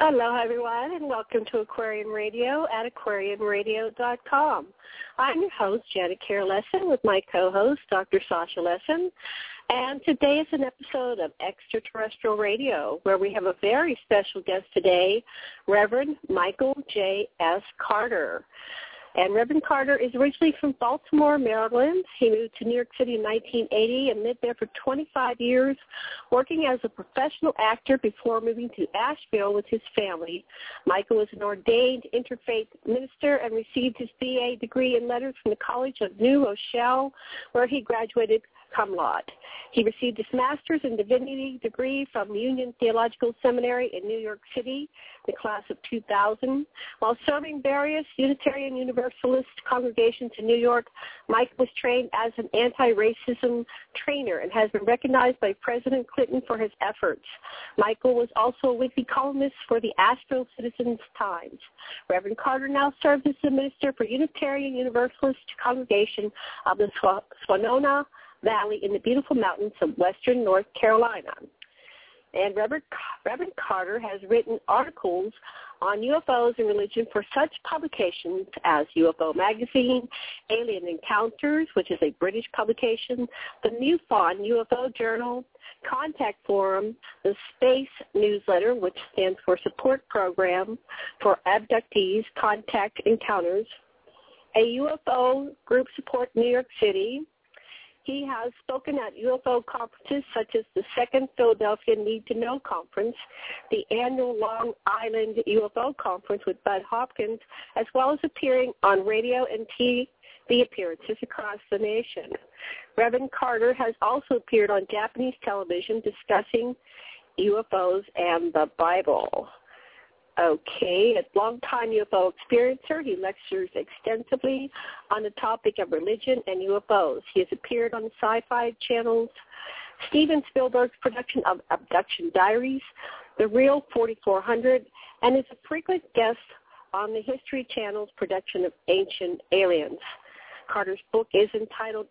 Hello, everyone, and welcome to Aquarian Radio at aquarianradio.com. I'm your host, Janet Care Lesson, with my co-host, Dr. Sasha Lesson. And today is an episode of Extraterrestrial Radio, where we have a very special guest today, Reverend Michael J. S. Carter. And Reverend Carter is originally from Baltimore, Maryland. He moved to New York City in 1980 and lived there for 25 years, working as a professional actor before moving to Asheville with his family. Michael was an ordained interfaith minister and received his BA degree in letters from the College of New Rochelle, where he graduated cum laude. He received his master's in divinity degree from Union Theological Seminary in New York City, the class of 2000. While serving various Unitarian Universalist congregations in New York, Mike was trained as an anti-racism trainer and has been recognized by President Clinton for his efforts. Michael was also a weekly columnist for the Asheville Citizens Times. Reverend Carter now serves as the minister for Unitarian Universalist congregation of the Swannanoa Valley in the beautiful mountains of western North Carolina. And Reverend Carter has written articles on UFOs and religion for such publications as UFO Magazine, Alien Encounters, which is a British publication, the MUFON UFO Journal, Contact Forum, the Space Newsletter, which stands for Support Program for Abductees, Contact Encounters, a UFO Group Support New York City. He has spoken at UFO conferences such as the Second Philadelphia Need to Know Conference, the annual Long Island UFO Conference with Bud Hopkins, as well as appearing on radio and TV appearances across the nation. Reverend Carter has also appeared on Japanese television discussing UFOs and the Bible. Okay, a longtime UFO experiencer, he lectures extensively on the topic of religion and UFOs. He has appeared on the Sci-Fi channels, Steven Spielberg's production of Abduction Diaries, The Real 4400, and is a frequent guest on the History Channel's production of Ancient Aliens. Carter's book is entitled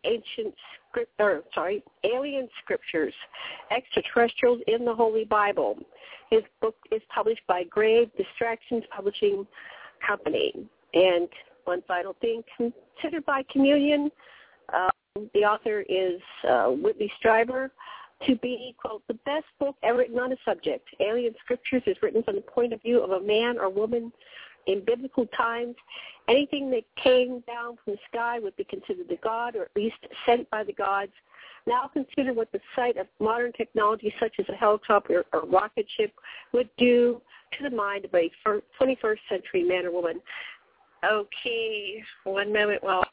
Alien Scriptures, Extraterrestrials in the Holy Bible. His book is published by Grave Distractions Publishing Company. And one final thing, considered by Communion, the author is Whitley Strieber, to be, quote, the best book ever written on a subject. Alien Scriptures is written from the point of view of a man or woman in biblical times. Anything that came down from the sky would be considered a god, or at least sent by the gods. Now consider what the sight of modern technology such as a helicopter or rocket ship would do to the mind of a 21st century man or woman. Okay, one moment while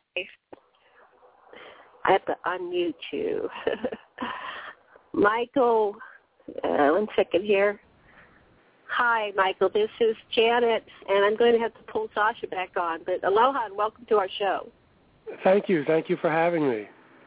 I have to unmute you. Michael, one second here. Hi, Michael. This is Janet, and I'm going to have to pull Sasha back on. But aloha and welcome to our show. Thank you. Thank you for having me.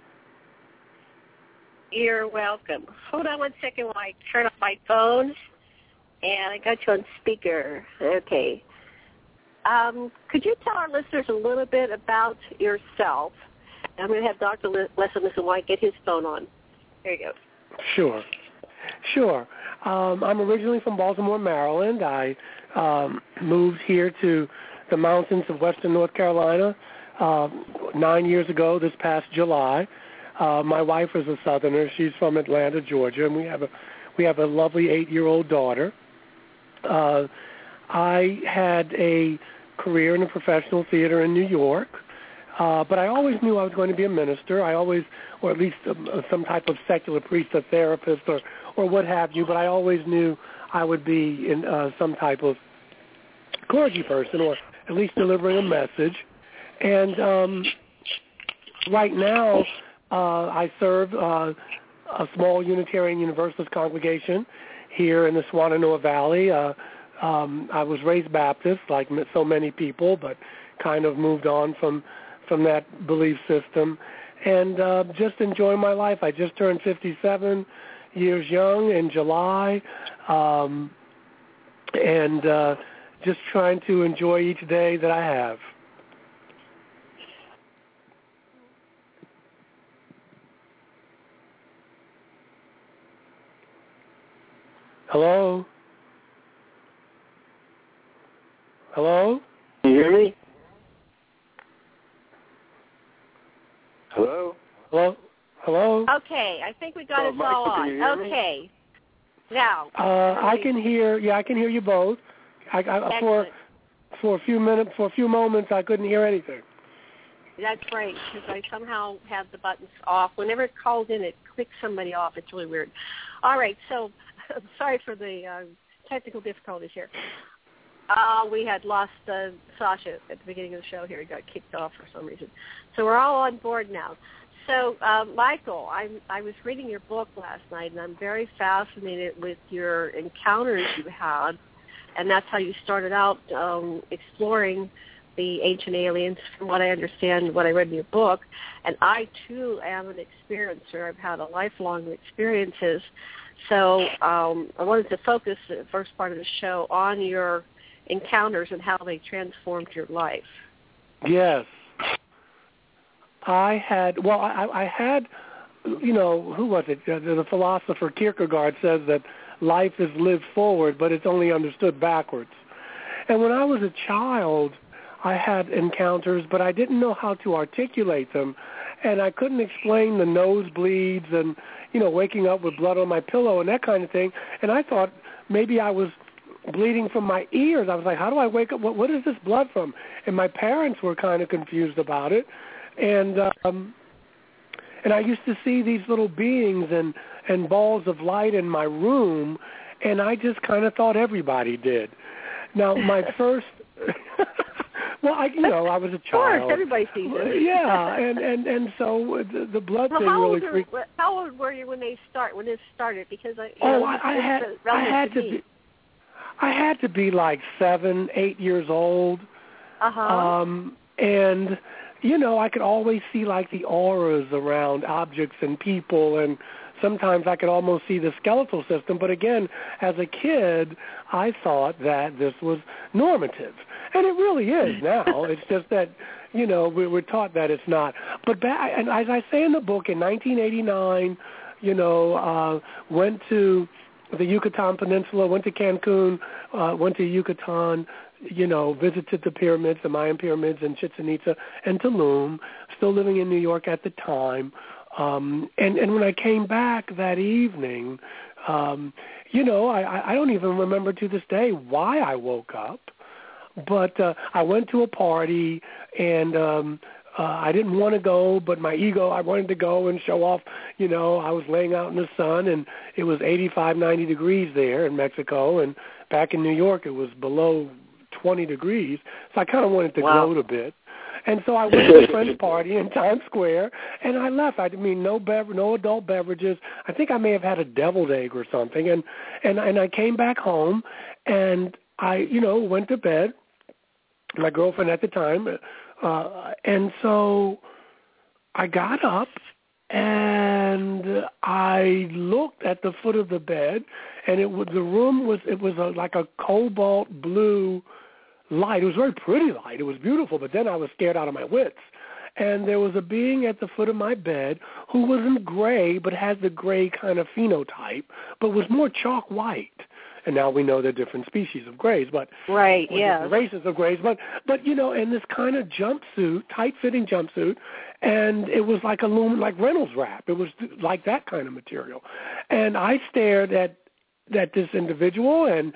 You're welcome. Hold on one second while I turn off my phone. And I got you on speaker. Okay. Could you tell our listeners a little bit about yourself? I'm going to have Dr. Leslie White get his phone on. There you go. Sure. I'm originally from Baltimore, Maryland. I moved here to the mountains of western North Carolina 9 years ago this past July. My wife is a Southerner. She's from Atlanta, Georgia, and we have a lovely 8-year-old daughter. I had a career in the professional theater in New York, but I always knew I was going to be a minister. Or at least some type of secular priest, a therapist, or what have you, but I always knew I would be in some type of clergy person, or at least delivering a message. And right now, I serve a small Unitarian Universalist congregation here in the Swannanoa Valley. I was raised Baptist, like so many people, but kind of moved on from that belief system, and just enjoy my life. I just turned 57 years young in July, and just trying to enjoy each day that I have. Hello? Hello? Can you hear me? Hello? Hello? Hello? Okay, I think we got us all Michael, on. can you hear me? Okay. Now. I can hear you both. For a few moments, I couldn't hear anything. That's right, because I somehow have the buttons off. Whenever it calls in, it clicks somebody off. It's really weird. All right, so sorry for the technical difficulties here. We had lost Sasha at the beginning of the show here. He got kicked off for some reason. So we're all on board now. So, Michael, I was reading your book last night, and I'm very fascinated with your encounters you had, and that's how you started out exploring the ancient aliens, from what I understand, what I read in your book. And I, too, am an experiencer. I've had a lifelong experiences. So I wanted to focus the first part of the show on your encounters and how they transformed your life. Yes. I had, who was it? The philosopher Kierkegaard says that life is lived forward, but it's only understood backwards. And when I was a child, I had encounters, but I didn't know how to articulate them, and I couldn't explain the nosebleeds and, waking up with blood on my pillow and that kind of thing. And I thought maybe I was bleeding from my ears. I was like, how do I wake up? What is this blood from? And my parents were kind of confused about it. And I used to see these little beings and balls of light in my room, and I just kind of thought everybody did. Now, my first, I was a child. Of course, everybody sees it. Yeah, and so the blood thing really freaked. How old were you when this started? Because I had to be like 7, 8 years old. And I could always see like the auras around objects and people, and sometimes I could almost see the skeletal system. But again, as a kid, I thought that this was normative. And it really is now. It's just that, we're taught that it's not. But and as I say in the book, in 1989, went to the Yucatan Peninsula, went to Cancun, went to Yucatan, visited the pyramids, the Mayan pyramids in Chichen Itza and Tulum, still living in New York at the time. And when I came back that evening, I don't even remember to this day why I woke up. But I went to a party, and I didn't want to go, but my ego, I wanted to go and show off. I was laying out in the sun, and it was 85, 90 degrees there in Mexico, and back in New York it was below 20 degrees, so I kind of wanted to gloat a bit. And so I went to a friend's party in Times Square, and I left. No adult beverages. I think I may have had a deviled egg or something, and I came back home, and I, went to bed. My girlfriend at the time, and so I got up, and I looked at the foot of the bed, and it was like a cobalt blue light. It was a very pretty light. It was beautiful, but then I was scared out of my wits. And there was a being at the foot of my bed who wasn't gray, but had the gray kind of phenotype, but was more chalk white. And now we know they're different species of grays, but right, yeah, races of grays. But in this kind of jumpsuit, tight-fitting jumpsuit, and it was like like Reynolds wrap. It was like that kind of material. And I stared at this individual, and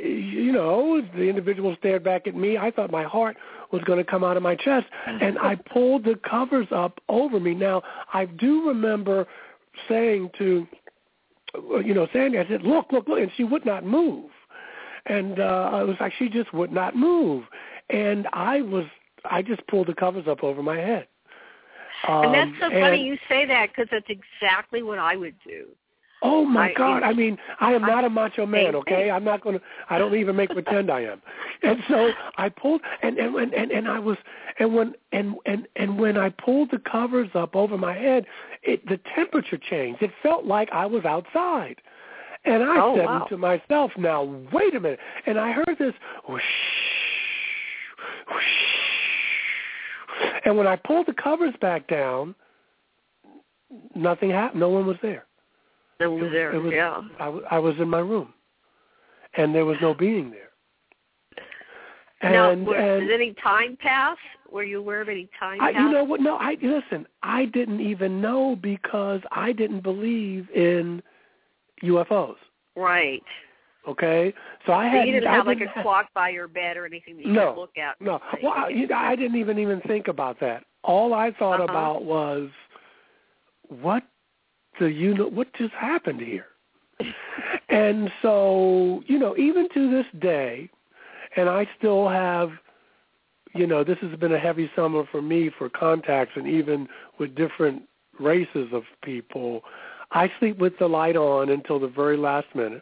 the individual stared back at me. I thought my heart was going to come out of my chest, and I pulled the covers up over me. Now, I do remember saying to Sandy, I said, look, and she would not move. And I was like, she just would not move. And I just pulled the covers up over my head. And that's so funny you say that, because that's exactly what I would do. Oh my God! I mean, I am not a macho man, okay? I don't even make pretend I am. And so I pulled, and I was, and when I pulled the covers up over my head, the temperature changed. It felt like I was outside. And I said to myself, now wait a minute. And I heard this whoosh, whoosh. And when I pulled the covers back down, nothing happened. No one was there. It was there, I was in my room, and there was no being there. And did any time pass? Were you aware of any time pass? You know what? No, listen, I didn't even know because I didn't believe in UFOs. Right. Okay? So you didn't have like a clock by your bed or anything that you could look at? No. Well, I didn't even think about that. All I thought about was, what just happened here? And so, even to this day, and I still have, this has been a heavy summer for me for contacts, and even with different races of people, I sleep with the light on until the very last minute.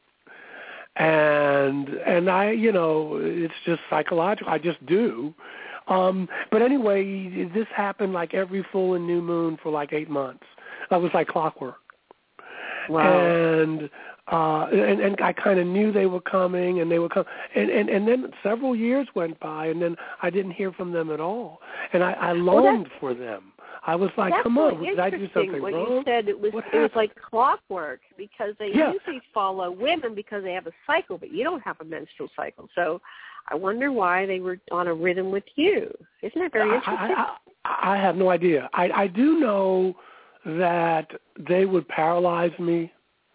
And I, it's just psychological. I just do. But anyway, this happened like every full and new moon for like 8 months. That was like clockwork. Wow. And I kind of knew they were coming, and they would come. And then several years went by, and then I didn't hear from them at all. And I longed for them. I was like, come on, did I do something wrong? You said it was like clockwork, because they usually follow women because they have a cycle, but you don't have a menstrual cycle. So I wonder why they were on a rhythm with you. Isn't that very interesting? I have no idea. I do know that they would paralyze me,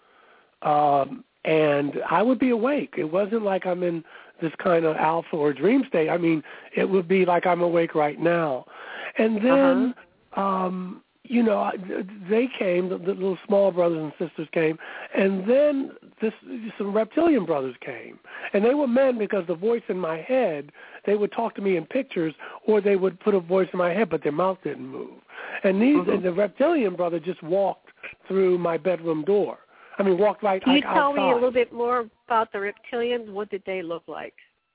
and I would be awake. It wasn't like I'm in this kind of alpha or dream state. I mean, it would be like I'm awake right now. And then, they came, the little small brothers and sisters came, and then some reptilian brothers came. And they were men because the voice in my head, they would talk to me in pictures, or they would put a voice in my head, but their mouth didn't move. And and the reptilian brother just walked through my bedroom door. I mean, walked right outside. Can you tell me a little bit more about the reptilians? What did they look like?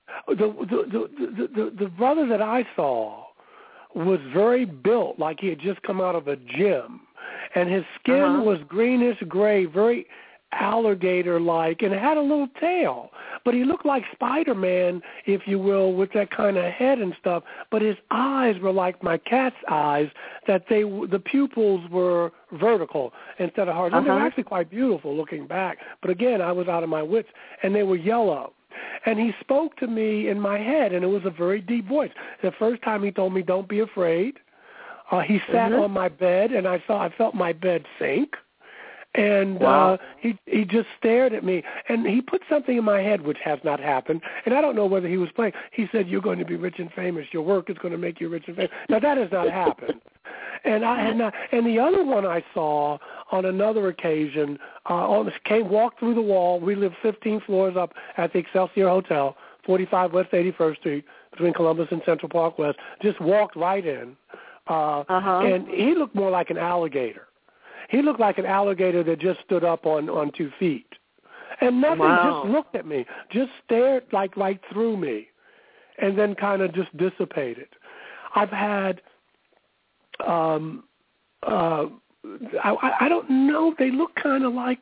The brother that I saw was very built, like he had just come out of a gym, and his skin was greenish gray, very alligator-like, and it had a little tail. But he looked like Spider-Man, if you will, with that kind of head and stuff. But his eyes were like my cat's eyes, that the pupils were vertical instead of horizontal. They were actually quite beautiful looking back. But again, I was out of my wits, and they were yellow. And he spoke to me in my head, and it was a very deep voice. The first time he told me, "Don't be afraid." He sat on my bed, and I felt my bed sink. And he just stared at me, and he put something in my head which has not happened, and I don't know whether he was playing. He said, "You're going to be rich and famous. Your work is going to make you rich and famous." Now, that has not happened. And I had not. And the other one I saw on another occasion walked through the wall. We lived 15 floors up at the Excelsior Hotel, 45 West 81st Street, between Columbus and Central Park West. Just walked right in, and he looked more like an alligator. He looked like an alligator that just stood up on 2 feet. And nothing, just looked at me, just stared like right through me, and then kind of just dissipated. I've had, I don't know, they look kind of like,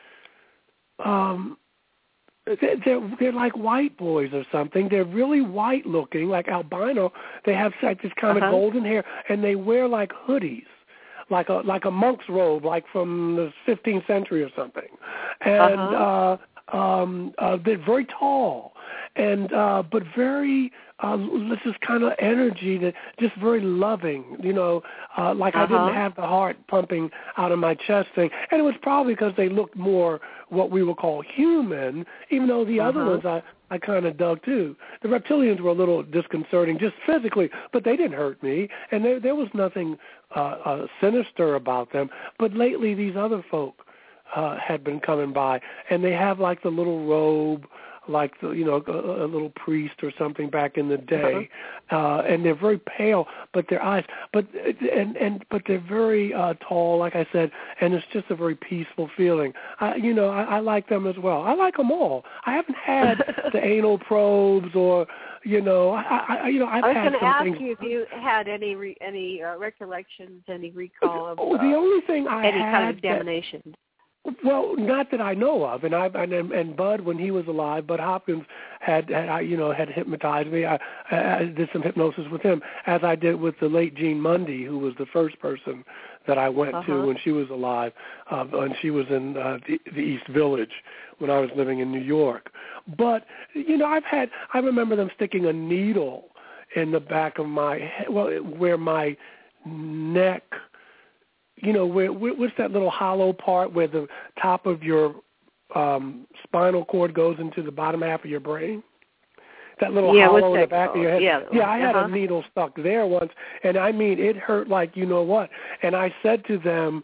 they're like white boys or something. They're really white looking, like albino. They have like this kind of golden hair, and they wear like hoodies. Like a monk's robe, like from the 15th century or something, and they're very tall, and but very this kind of energy that just very loving, like I didn't have the heart pumping out of my chest thing, and it was probably because they looked more what we would call human, even though the other ones I kind of dug too. The reptilians were a little disconcerting, just physically, but they didn't hurt me, and there was nothing sinister about them. But lately, these other folk had been coming by, and they have like the little robe, like a little priest or something back in the day, and they're very pale, but their eyes, but they're very tall, like I said, and it's just a very peaceful feeling. I like them as well. I like them all. I haven't had the anal probes or. I was going to ask you if you had any recollections, any recall of the only thing I any had kind of examination. Well, not that I know of, and Bud, when he was alive, Bud Hopkins had hypnotized me. I did some hypnosis with him, as I did with the late Jean Mundy, who was the first person that I went to when she was alive, and she was in the East Village when I was living in New York. But, I remember them sticking a needle in the back of my head, where my neck, what's that little hollow part where the top of your spinal cord goes into the bottom half of your brain? That little hollow in the back of your head. Yeah, I had a needle stuck there once, and I mean, it hurt like you know what. And I said to them,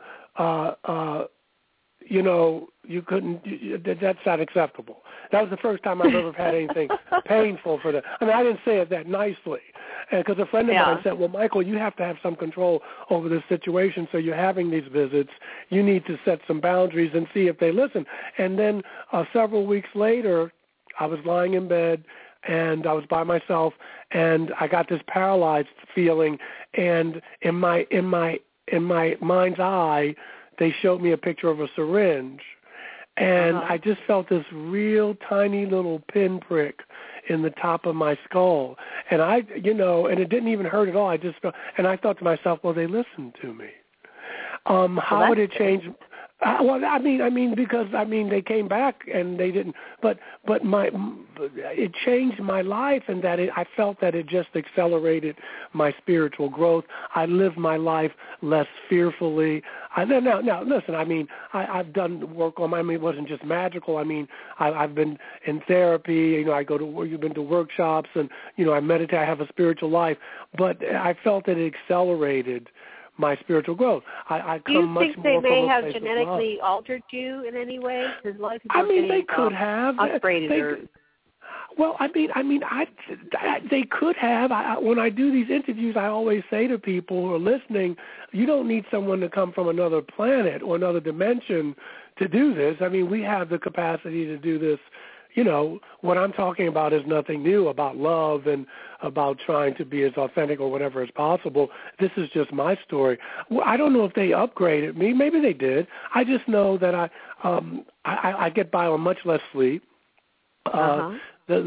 you couldn't, that's not acceptable. That was the first time I've ever had anything painful for that. I mean, I didn't say it that nicely, because a friend of mine said, well, Michael, you have to have some control over this situation, so you're having these visits. You need to set some boundaries and see if they listen. And then several weeks later, I was lying in bed, and I was by myself, and I got this paralyzed feeling, and in my mind's eye, they showed me a picture of a syringe, and I just felt this real tiny little pinprick in the top of my skull, and and it didn't even hurt at all. I just felt, and I thought to myself, well, they listened to me. How would it change? Because they came back and they didn't. But it changed my life, and that I felt that it just accelerated my spiritual growth. I lived my life less fearfully. Now, listen. I've done work on. It wasn't just magical. I've been in therapy. I go to. You've been to workshops, and I meditate. I have a spiritual life, but I felt that it accelerated my spiritual growth. Do you think they may have genetically altered you in any way? Because a lot of people they could have. Upgraded they could have. When I do these interviews, I always say to people who are listening, you don't need someone to come from another planet or another dimension to do this. We have the capacity to do this. What I'm talking about is nothing new about love and about trying to be as authentic or whatever as possible. This is just my story. I don't know if they upgraded me. Maybe they did. I just know that I get by on much less sleep. The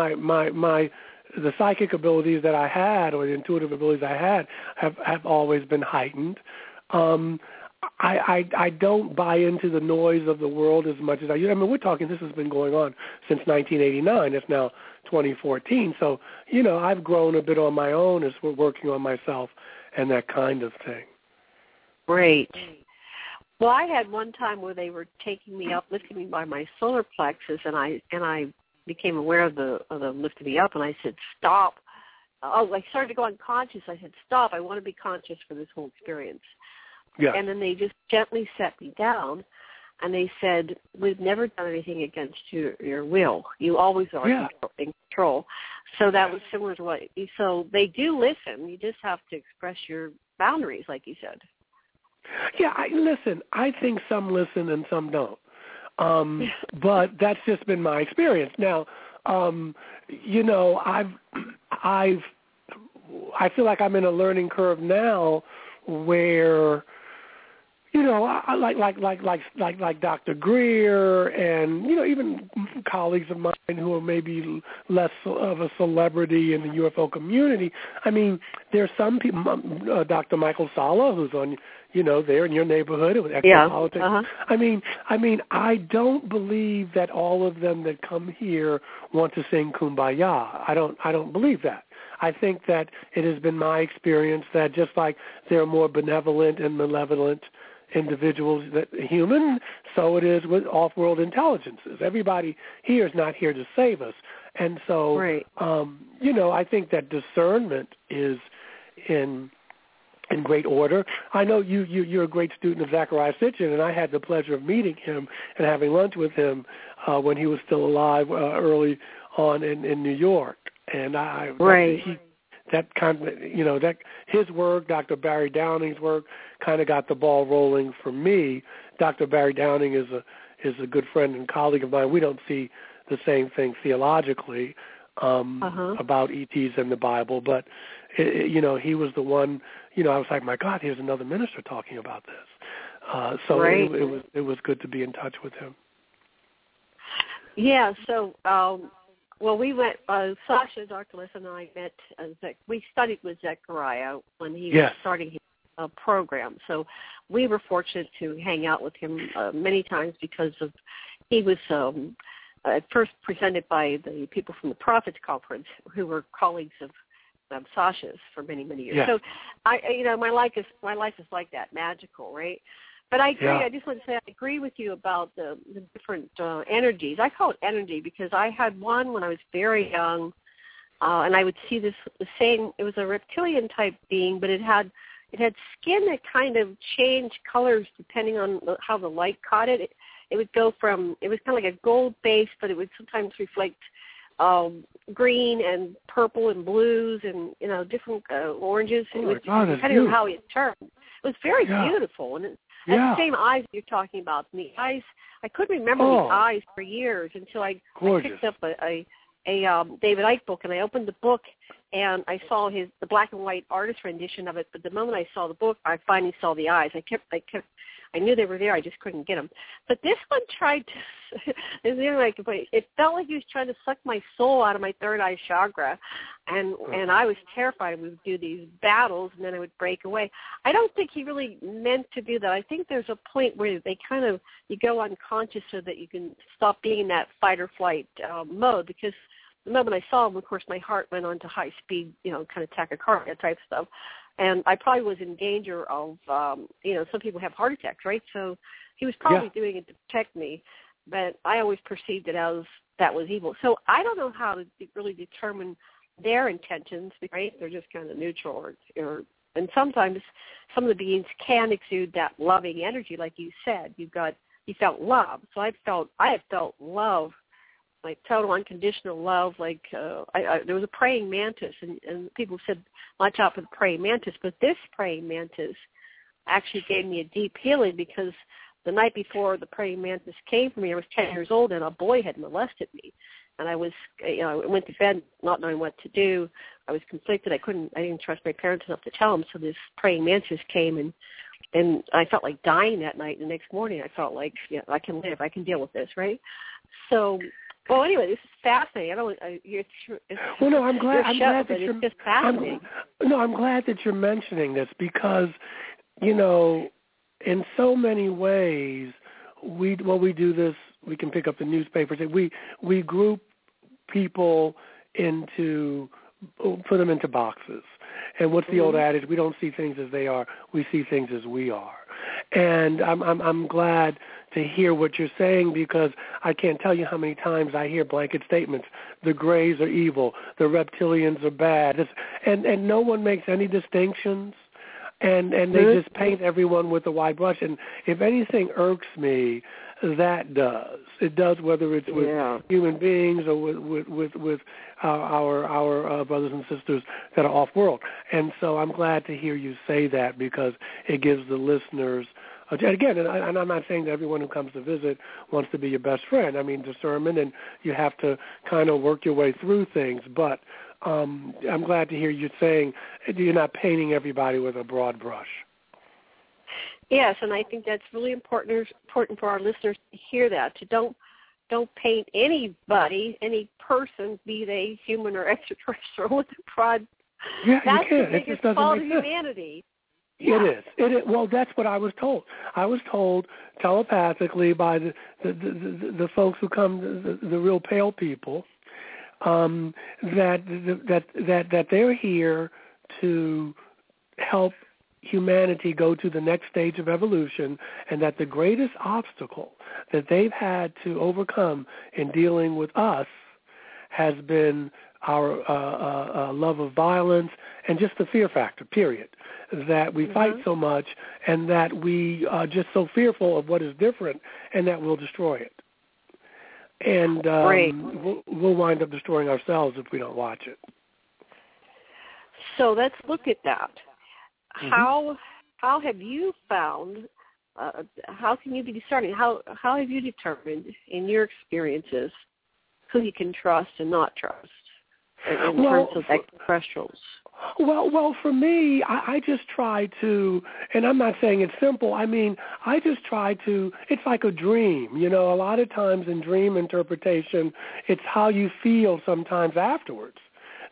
psychic abilities that I had, or the intuitive abilities I had, have always been heightened. I don't buy into the noise of the world as much as I used. We're talking, this has been going on since 1989. It's now 2014. So, I've grown a bit on my own as we're working on myself and that kind of thing. Great. Well, I had one time where they were taking me up, lifting me by my solar plexus, and I became aware of the lifting me up, and I said, stop. I started to go unconscious. I said, stop. I want to be conscious for this whole experience. Yeah. And then they just gently set me down, and they said, we've never done anything against your will. You always are in control. So that was similar to what you, so they do listen. You just have to express your boundaries, like you said. Yeah, listen, I think some listen and some don't. But that's just been my experience. Now, I feel like I'm in a learning curve now where, I like Dr. Greer and, even colleagues of mine who are maybe less of a celebrity in the UFO community. There's some people, Dr. Michael Salla, who's on, there in your neighborhood with exopolitics. I don't believe that all of them that come here want to sing Kumbaya. I don't believe that. I think that it has been my experience that just like there are more benevolent and malevolent individuals that human, so it is with off-world intelligences. Everybody here is not here to save us. And so, I think that discernment is in great order. I know you're a great student of Zecharia Sitchin, and I had the pleasure of meeting him and having lunch with him when he was still alive early on in New York. And that kind of, that his work, Dr. Barry Downing's work, kind of got the ball rolling for me. Dr. Barry Downing is a good friend and colleague of mine. We don't see the same thing theologically about ETs and the Bible, but he was the one. I was like, my God, here's another minister talking about this. So it was good to be in touch with him. Yeah. So. We went, Sasha, Dr. Lessin, and I met, we studied with Zecharia when he was starting his program. So we were fortunate to hang out with him many times because he was at first presented by the people from the Prophets Conference, who were colleagues of Sasha's for many, many years. Yeah. So, my life is like that, magical, right? But I agree. Yeah. I just want to say I agree with you about the different energies. I call it energy because I had one when I was very young, and I would see the same. It was a reptilian type being, but it had skin that kind of changed colors depending on how the light caught it. It would go from, it was kind of like a gold base, but it would sometimes reflect green and purple and blues and, different oranges. Oh, it was depending on how it turned. It was very beautiful. And it had the same eyes you're talking about. And the eyes, I couldn't remember the eyes for years until I picked up a David Icke book, and I opened the book, and I saw the black and white artist rendition of it. But the moment I saw the book, I finally saw the eyes. I knew they were there. I just couldn't get them. But this one tried to. It felt like he was trying to suck my soul out of my third eye chakra, and I was terrified. We would do these battles, and then it would break away. I don't think he really meant to do that. I think there's a point where they kind of you go unconscious so that you can stop being in that fight or flight mode, because the moment I saw him, of course, my heart went on to high speed, kind of tachycardia type stuff. And I probably was in danger of, some people have heart attacks, right? So he was probably doing it to protect me, but I always perceived it as that was evil. So I don't know how to really determine their intentions, right? They're just kind of neutral, and sometimes some of the beings can exude that loving energy, like you said. You felt love. So I have felt love, like total unconditional love. Like there was a praying mantis, and people said, watch out for the praying mantis. But this praying mantis actually gave me a deep healing, because the night before the praying mantis came for me, I was 10 years old, and a boy had molested me. And I went to bed not knowing what to do. I was conflicted. I didn't trust my parents enough to tell them. So this praying mantis came, and I felt like dying that night. And the next morning, I felt like, I can live. I can deal with this, right? So. Well, anyway, this is fascinating. I'm glad that it's just fascinating. I'm glad that you're mentioning this, because, in so many ways, we do this. We can pick up the newspapers. We group people put them into boxes. And what's the old adage? We don't see things as they are. We see things as we are. And I'm glad to hear what you're saying, because I can't tell you how many times I hear blanket statements. The Greys are evil. The reptilians are bad. And no one makes any distinctions. And they just paint everyone with a wide brush. And if anything irks me, that does. It does, whether it's with human beings or with our brothers and sisters that are off-world. And so I'm glad to hear you say that, because it gives the listeners, again, and I'm not saying that everyone who comes to visit wants to be your best friend. I mean, discernment, and you have to kind of work your way through things. But I'm glad to hear you saying you're not painting everybody with a broad brush. Yes, and I think that's really important for our listeners to hear that. To don't paint anybody, any person, be they human or extraterrestrial, with a broad. Yeah, that's you can. the biggest fault of humanity. Yeah. It is. Well, that's what I was told. I was told telepathically by the folks who come, the real pale people, that they're here to help humanity go to the next stage of evolution, and that the greatest obstacle that they've had to overcome in dealing with us has been our love of violence and just the fear factor, period. That we fight so much, and that we are just so fearful of what is different, and that we'll destroy it. And we'll wind up destroying ourselves if we don't watch it. So let's look at that. How have you found? How can you be discerning? How have you determined in your experiences who you can trust and not trust in terms of extraterrestrials? Well, for me, I just try to, and I'm not saying it's simple. I mean, I just try to. It's like a dream, A lot of times in dream interpretation, it's how you feel sometimes afterwards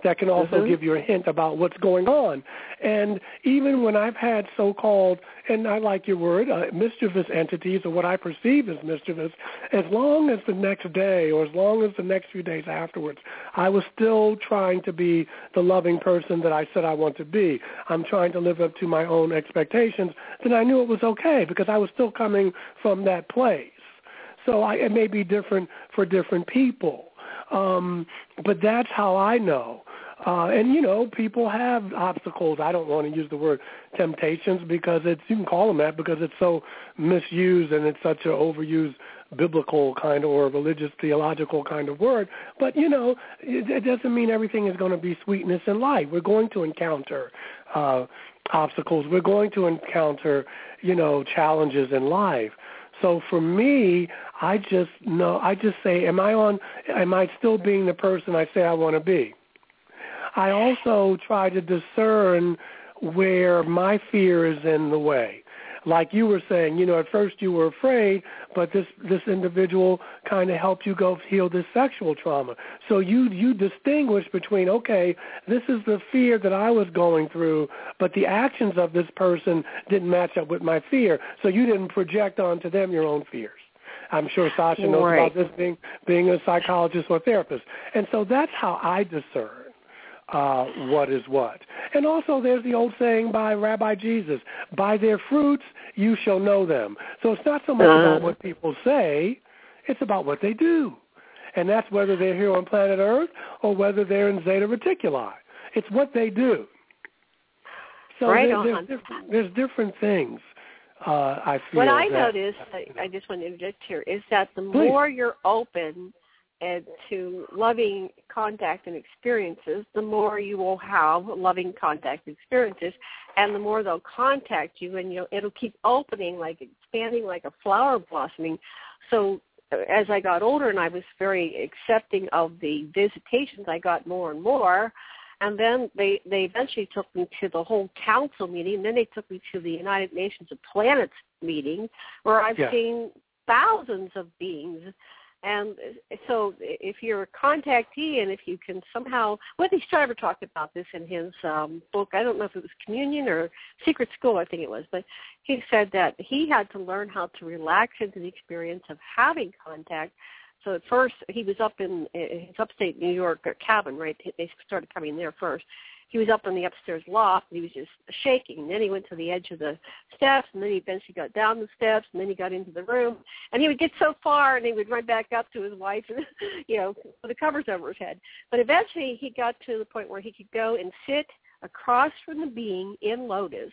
that can also give you a hint about what's going on. And even when I've had so-called, and I like your word, mischievous entities, or what I perceive as mischievous, as long as the next day or as long as the next few days afterwards, I was still trying to be the loving person that I said I want to be. I'm trying to live up to my own expectations. Then I knew it was okay because I was still coming from that place. So it may be different for different people. But that's how I know. And, you know, people have obstacles. I don't want to use the word temptations because you can call them that because it's so misused and it's such an overused biblical kind of or religious theological kind of word. But, you know, it doesn't mean everything is going to be sweetness and light. We're going to encounter obstacles. We're going to encounter, you know, challenges in life. So for me, I just say, am I still being the person I say I want to be? I also try to discern where my fear is in the way. Like you were saying, you know, at first you were afraid, but this individual kind of helped you go heal this sexual trauma. So you distinguish between, okay, this is the fear that I was going through, but the actions of this person didn't match up with my fear, so you didn't project onto them your own fears. I'm sure Sasha knows about this being a psychologist or therapist. And so that's how I discern what is what. And also there's the old saying by Rabbi Jesus, by their fruits you shall know them. So it's not so much about what people say, it's about what they do. And that's whether they're here on planet Earth or whether they're in Zeta Reticuli. It's what they do. So there's different things, I feel. What I noticed, I just want to interject here, is that the more you're open and to loving contact and experiences, the more you will have loving contact experiences, and the more they'll contact you, and it'll keep opening, like expanding like a flower blossoming. So as I got older and I was very accepting of the visitations, I got more and more. And then they eventually took me to the whole council meeting. And then they took me to the United Nations of Planets meeting, where I've seen thousands of beings. And so if you're a contactee and if you can somehow, Whitley Strieber talked about this in his book, I don't know if it was Communion or Secret School, I think it was, but he said that he had to learn how to relax into the experience of having contact. So at first, he was up in his upstate New York cabin, right? They started coming there first. He was up in the upstairs loft, and he was just shaking. And then he went to the edge of the steps, and then he eventually got down the steps, and then he got into the room. And he would get so far, and he would run back up to his wife, and, with the covers over his head. But eventually, he got to the point where he could go and sit across from the being in lotus,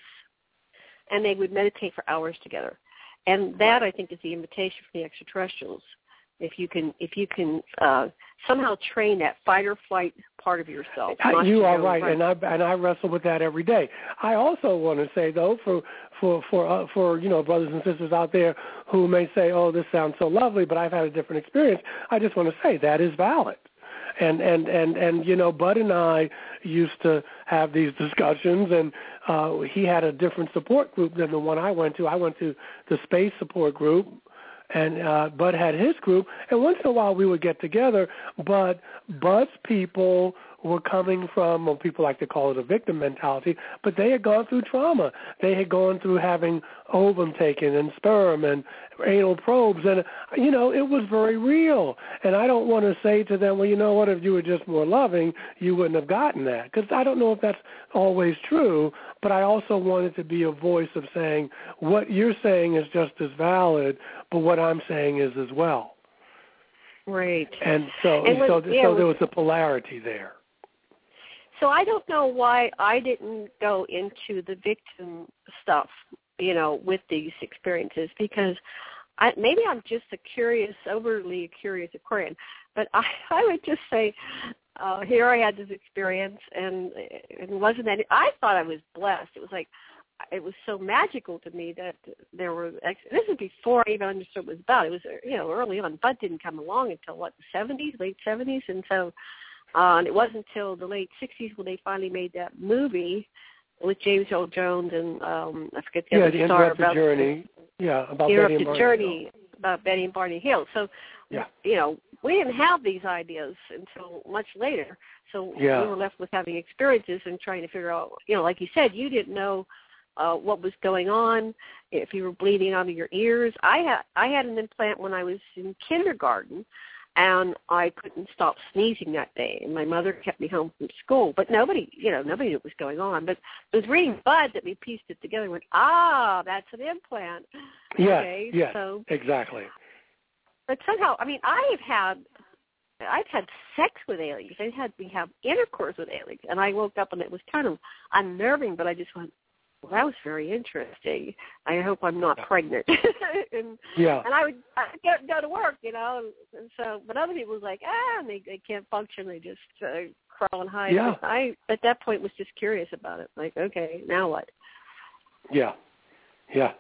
and they would meditate for hours together. And that, I think, is the invitation from the extraterrestrials. If you can somehow train that fight or flight part of yourself. You are right, and I wrestle with that every day. I also want to say though, for brothers and sisters out there who may say, "Oh, this sounds so lovely," but I've had a different experience. I just want to say that is valid. And Bud and I used to have these discussions, and he had a different support group than the one I went to. I went to the space support group. And Bud had his group, and once in a while we would get together, but Bud's people were coming from, well, people like to call it a victim mentality, but they had gone through trauma. They had gone through having ovum taken and sperm and anal probes, and, it was very real. And I don't want to say to them, well, you know what, if you were just more loving, you wouldn't have gotten that, because I don't know if that's always true, but I also wanted to be a voice of saying what you're saying is just as valid, but what I'm saying is as well. Right. And so there was a polarity there. So I don't know why I didn't go into the victim stuff, with these experiences, because maybe I'm just overly curious Aquarian, but I would just say, here I had this experience, and it wasn't that, I thought I was blessed. It was like, it was so magical to me that there were, this is before I even understood what it was about. It was, early on. Bud didn't come along until, late 70s, and so and it wasn't until the late 60s when they finally made that movie with James Earl Jones and I forget the other star. About Journey. Yeah, about Betty and Barney. Journey about Betty and Barney Hill. So, we didn't have these ideas until much later. So yeah. we were left with having experiences and trying to figure out, like you said, you didn't know what was going on, if you were bleeding out of your ears. I had an implant when I was in kindergarten, and I couldn't stop sneezing that day. And my mother kept me home from school, but nobody knew what was going on. But it was reading Bud that we pieced it together and went, that's an implant. Yes, okay, yes, so, exactly. But somehow, I've had sex with aliens. We have intercourse with aliens, and I woke up and it was kind of unnerving. But I just went, well, that was very interesting. I hope I'm not pregnant. and I'd go to work, and so. But other people was like, they can't function. They just crawl and hide. Yeah. I at that point was just curious about it. Like, okay, now what? Yeah, yeah.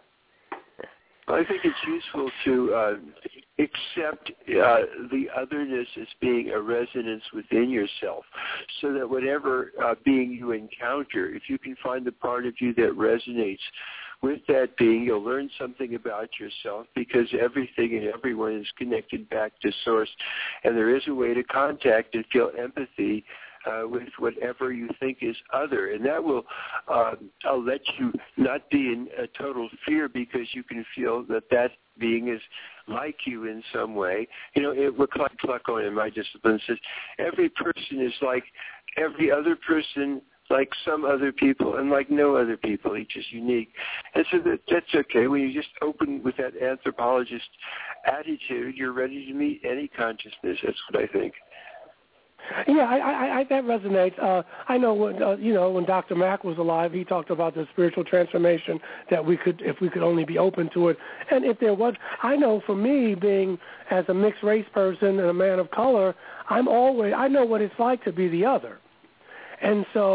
I think it's useful to accept the otherness as being a resonance within yourself, so that whatever being you encounter, if you can find the part of you that resonates with that being, you'll learn something about yourself, because everything and everyone is connected back to Source, and there is a way to contact and feel empathy with whatever you think is other. And that will let you not be in a total fear, because you can feel that being is like you in some way. What Clark Klucko in my discipline says, every person is like every other person, like some other people, and like no other people. Each is unique. And so that's okay. When you just open with that anthropologist attitude, you're ready to meet any consciousness. That's what I think. Yeah, I that resonates. I know when Dr. Mack was alive, he talked about the spiritual transformation that if we could only be open to it. And if there was, I know for me, being as a mixed race person and a man of color, I know what it's like to be the other. And so,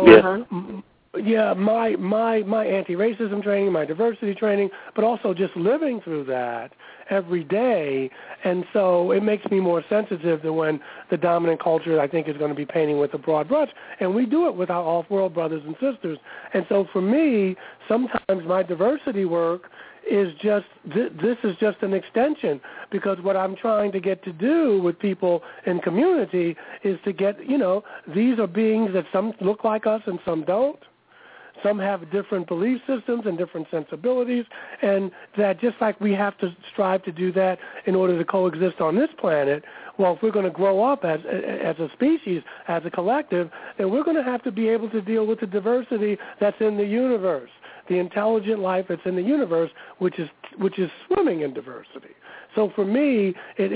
my anti-racism training, my diversity training, but also just living through that every day. And so it makes me more sensitive to when the dominant culture, I think, is going to be painting with a broad brush. And we do it with our off-world brothers and sisters. And so for me, sometimes my diversity work is just, this is just an extension, because what I'm trying to get to do with people in community is to get, these are beings that some look like us and some don't. Some have different belief systems and different sensibilities, and that just like we have to strive to do that in order to coexist on this planet, well, if we're going to grow up as a species, as a collective, then we're going to have to be able to deal with the diversity that's in the universe, the intelligent life that's in the universe, which is swimming in diversity. So for me,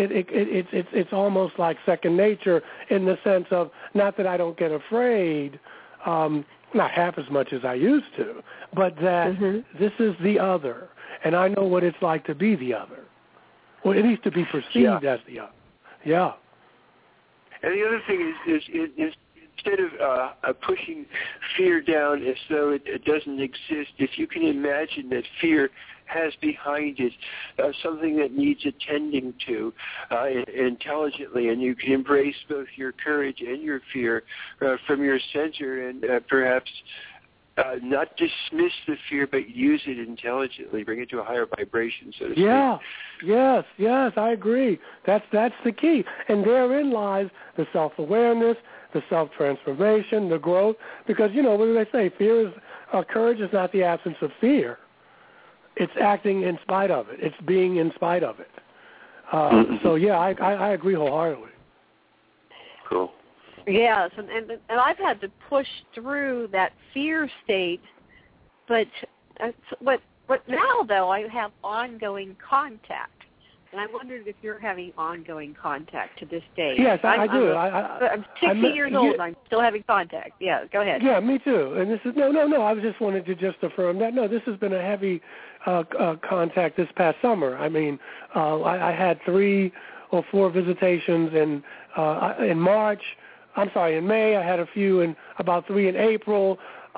it's almost like second nature, in the sense of, not that I don't get afraid, not half as much as I used to, but that this is the other, and I know what it's like to be the other, or at least to be perceived as the other. Yeah. And the other thing is instead of pushing fear down as though it doesn't exist, if you can imagine that fear has behind it something that needs attending to intelligently, and you can embrace both your courage and your fear from your center, and perhaps not dismiss the fear, but use it intelligently, bring it to a higher vibration, so to speak. Yeah, yes, I agree. That's the key. And therein lies the self-awareness, the self-transformation, the growth, because, what do they say? Courage is not the absence of fear. It's acting in spite of it. It's being in spite of it. So, yeah, I agree wholeheartedly. Cool. Yes, and I've had to push through that fear state, but what now, though, I have ongoing contact. And I wondered if you're having ongoing contact to this day. Yes, I do. I'm 60 years old and I'm still having contact. Yeah, go ahead. Yeah, me too. And this is no. I was just wanted to just affirm that. No, this has been a heavy contact this past summer. I mean, I had 3 or 4 visitations in March. I'm sorry, in May. I had a few, and about 3 in April.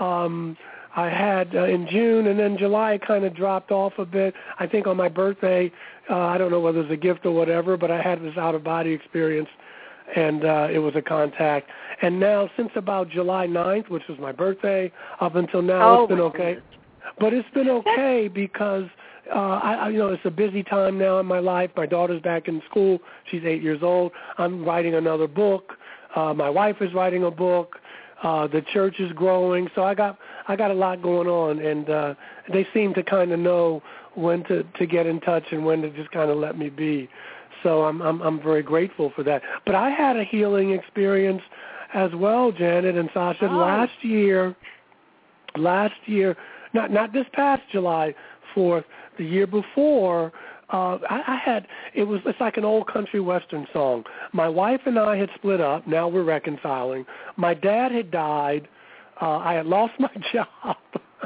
I had in June, and then July kind of dropped off a bit. I think on my birthday, I don't know whether it was a gift or whatever, but I had this out-of-body experience, and it was a contact. And now, since about July 9th, which was my birthday, up until now, it's been okay. But it's been okay because it's a busy time now in my life. My daughter's back in school. She's 8 years old. I'm writing another book. My wife is writing a book. The church is growing. So I got a lot going on, and they seem to kind of know when to get in touch and when to just kind of let me be. So I'm very grateful for that. But I had a healing experience as well, Janet and Sasha. Last year, not this past July 4th, the year before, it's like an old country western song. My wife and I had split up. Now we're reconciling. My dad had died. I had lost my job.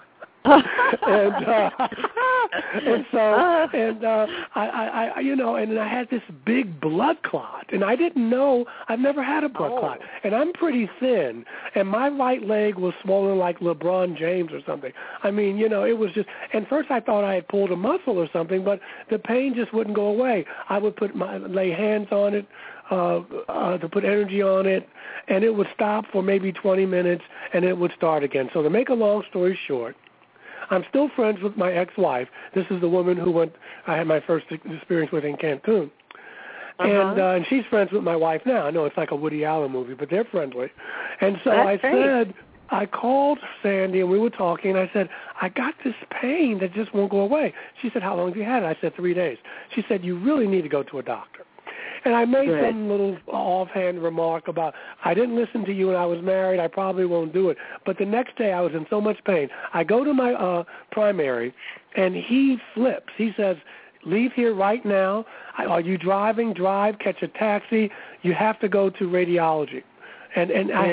And I had this big blood clot, and I didn't know. I've never had a blood clot, and I'm pretty thin, and my right leg was swollen like LeBron James or something. I mean, it was just. And first I thought I had pulled a muscle or something, but the pain just wouldn't go away. I would lay hands on it to put energy on it, and it would stop for maybe 20 minutes, and it would start again. So to make a long story short, I'm still friends with my ex-wife. This is the woman I had my first experience with in Cancun. And she's friends with my wife now. I know it's like a Woody Allen movie, but they're friendly. And so I called Sandy, and we were talking, and I said, I got this pain that just won't go away. She said, how long have you had it? I said, 3 days. She said, you really need to go to a doctor. And I made some little offhand remark about, I didn't listen to you when I was married. I probably won't do it. But the next day I was in so much pain. I go to my primary, and he flips. He says, leave here right now. Are you driving? Drive, catch a taxi. You have to go to radiology. And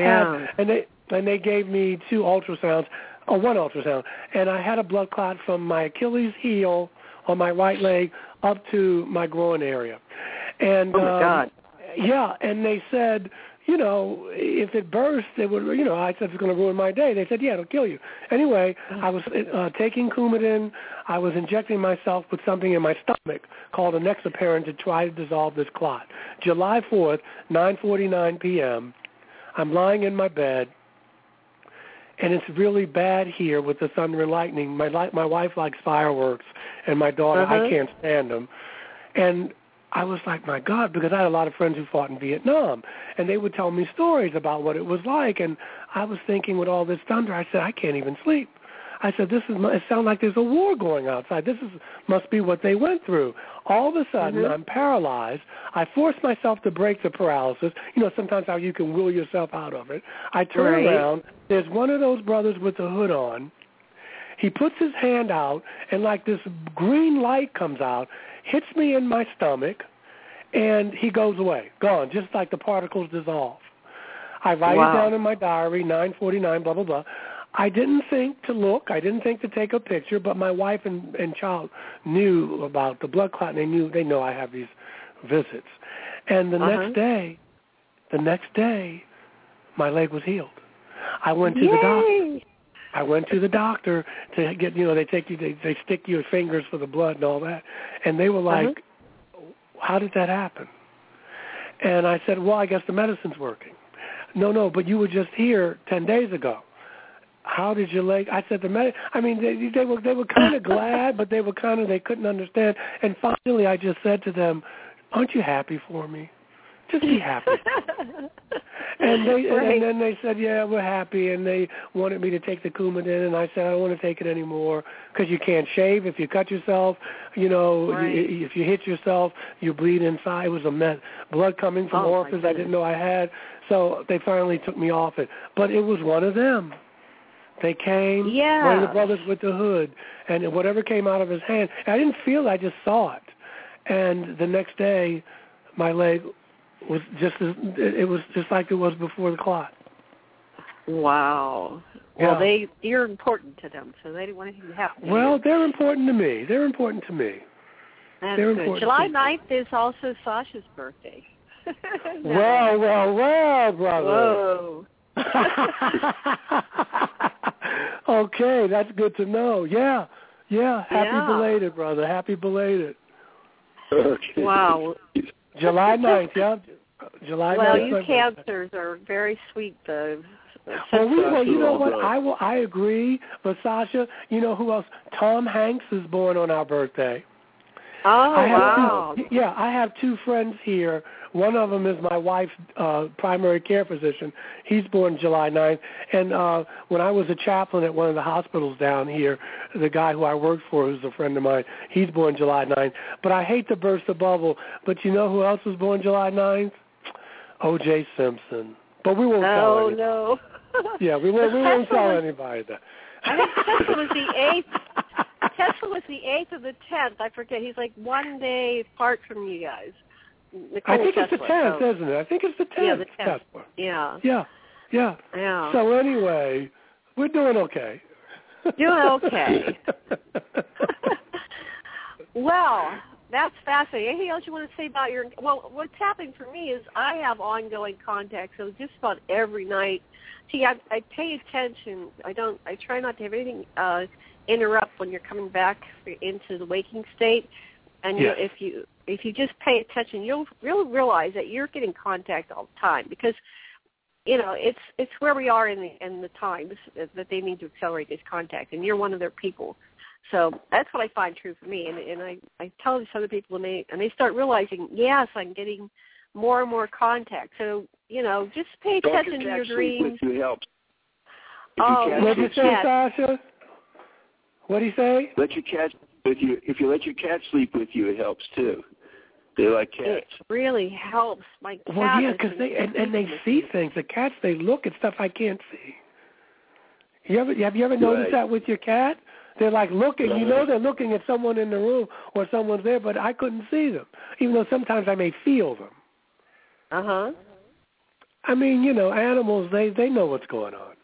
they gave me one ultrasound. And I had a blood clot from my Achilles heel on my right leg up to my groin area. And, oh, my God. Yeah, and they said, if it burst, it would, I said it's going to ruin my day. They said, yeah, it'll kill you. Anyway, I was taking Coumadin. I was injecting myself with something in my stomach called enoxaparin to try to dissolve this clot. July 4th, 9:49 p.m., I'm lying in my bed, and it's really bad here with the thunder and lightning. My wife likes fireworks, and my daughter, I can't stand them. And I was like, my God, because I had a lot of friends who fought in Vietnam, and they would tell me stories about what it was like, and I was thinking with all this thunder, I said, I can't even sleep. I said, it sounds like there's a war going outside. Must be what they went through. All of a sudden, I'm paralyzed. I forced myself to break the paralysis. Sometimes how you can will yourself out of it. I turn around. There's one of those brothers with the hood on. He puts his hand out, and like this green light comes out, hits me in my stomach, and he goes away, gone, just like the particles dissolve. I write it down in my diary, 9:49, blah, blah, blah. I didn't think to look. I didn't think to take a picture, but my wife and child knew about the blood clot, and they know I have these visits. And the next day, my leg was healed. I went to the doctor. I went to the doctor to get, they stick your fingers for the blood and all that. And they were like, how did that happen? And I said, well, I guess the medicine's working. No, but you were just here 10 days ago. How did your leg? I said, they were kind of glad, but they couldn't understand. And finally I just said to them, aren't you happy for me? Just be happy. And then they said, yeah, we're happy, and they wanted me to take the Coumadin, and I said, I don't want to take it anymore because you can't shave if you cut yourself. If you hit yourself, you bleed inside. It was a mess. Blood coming from orifices I didn't know I had. So they finally took me off it. But it was one of them. They came, one of the brothers with the hood, and whatever came out of his hand, I didn't feel it, I just saw it. And the next day, my leg was just like it was before the clot. Wow. Yeah. Well, you're important to them, so they didn't want anything to happen. Well, they're important to me. That's good. July 9th is also Sasha's birthday. Well, brother. Whoa. Okay, that's good to know. Yeah. Happy belated, brother. Happy belated. Okay. Wow. July 9th, yeah. July 9th. Well, you cancers are very sweet, though. Well, you know what? I agree. But Sasha, you know who else? Tom Hanks is born on our birthday. Oh, wow. I have two friends here. One of them is my wife's primary care physician. He's born July 9th. And when I was a chaplain at one of the hospitals down here, the guy who I worked for, who's a friend of mine, he's born July 9th. But I hate to burst the bubble, but you know who else was born July 9th? O.J. Simpson. But we won't tell anybody. Oh, no. Yeah, we won't tell anybody that. I think Tesla was the 8th. Tesla was the 8th or the 10th. I forget. He's like one day apart from you guys. I think it's the 10th, isn't it? I think it's the 10th. Yeah, the 10th. Tesla. Yeah. So anyway, we're doing okay. Doing okay. Well, that's fascinating. Anything else you want to say about your? Well, what's happening for me is I have ongoing contact. So just about every night. See, I pay attention. I try not to have anything interrupt when you're coming back into the waking state. And yes. if you just pay attention, you'll realize that you're getting contact all the time because, you know, it's where we are in the times that they need to accelerate this contact, and you're one of their people. So that's what I find true for me, and I tell this to other people, and they start realizing, yes, I'm getting more and more contact. So, you know, just pay attention to your dreams. With you helps. What did you say, Sasha? What do you say? Let your cat with you. If you let your cat sleep with you, it helps too. They like cats. It really helps. My cat. Well, yeah, because they see things. The cats, they look at stuff I can't see. Have you ever noticed that with your cat? They're like looking. You know, they're looking at someone in the room or someone's there, but I couldn't see them, even though sometimes I may feel them. Uh-huh. I mean, you know, animals, they know what's going on.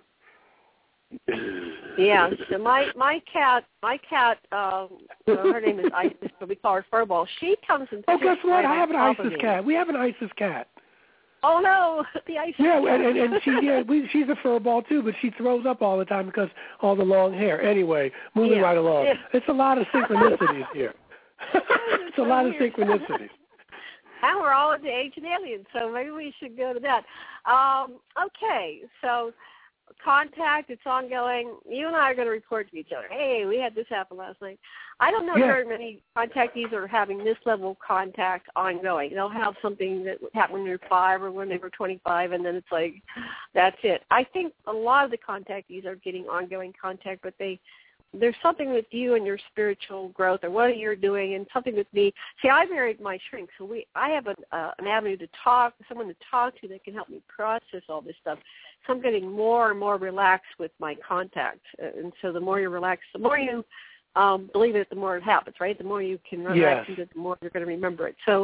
Yeah, so my cat, her name is Isis, but we call her Furball. She comes and guess what? I have an Isis cat. We have an Isis cat. Oh no, the Isis cat. And she's a Furball too, but she throws up all the time because all the long hair. Anyway, moving right along. Yeah. It's a lot of synchronicities here. It's a lot of synchronicities. And we're all into Ancient Aliens, so maybe we should go to that. Okay, so contact, it's ongoing. You and I are going to report to each other. Hey, we had this happen last night. I don't know very many contactees are having this level of contact ongoing. They'll have something that happened when they were 5 or when they were 25, and then it's like, that's it. I think a lot of the contactees are getting ongoing contact, but there's something with you and your spiritual growth or what you're doing and something with me. See, I married my shrink, so I have an avenue to talk, someone to talk to that can help me process all this stuff. So I'm getting more and more relaxed with my contact. And so the more you're relaxed, the more you believe it, the more it happens, right? The more you can relax into it, the more you're going to remember it. So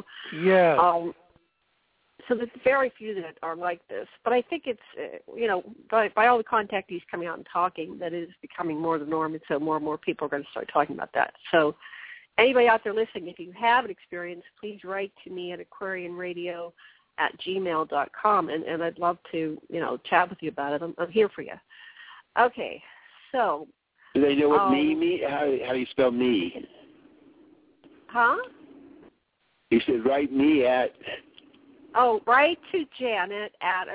so there's very few that are like this. But I think it's, you know, by all the contactees coming out and talking, that is becoming more the norm, and so more and more people are going to start talking about that. So anybody out there listening, if you have an experience, please write to me at aquarianradio@gmail.com, and I'd love to, you know, chat with you about it. I'm here for you. Okay, so. Do they know what me means? How do you spell me? Huh? You said write me at... Oh, write to Janet at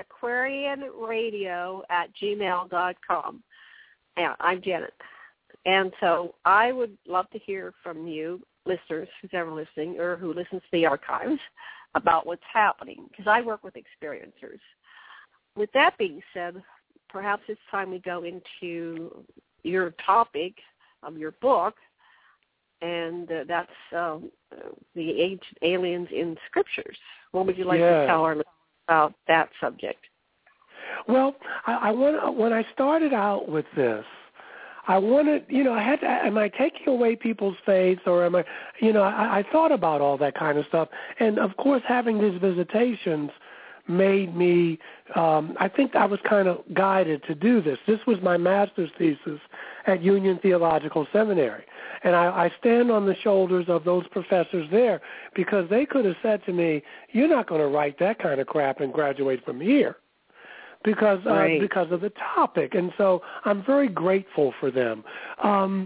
aquarianradio@gmail.com. Yeah, I'm Janet. And so I would love to hear from you, listeners, who's ever listening or who listens to the archives, about what's happening, because I work with experiencers. With that being said, perhaps it's time we go into your topic of your book, and that's the Ancient Aliens in Scriptures. What would you like to tell our listeners about that subject? Well, when I started out with this, I wanted, you know, am I taking away people's faith, or am I, you know, I thought about all that kind of stuff. And, of course, having these visitations made me, I think I was kind of guided to do this. This was my master's thesis at Union Theological Seminary. And I stand on the shoulders of those professors there, because they could have said to me, you're not going to write that kind of crap and graduate from here, because of the topic. And so I'm very grateful for them. I'm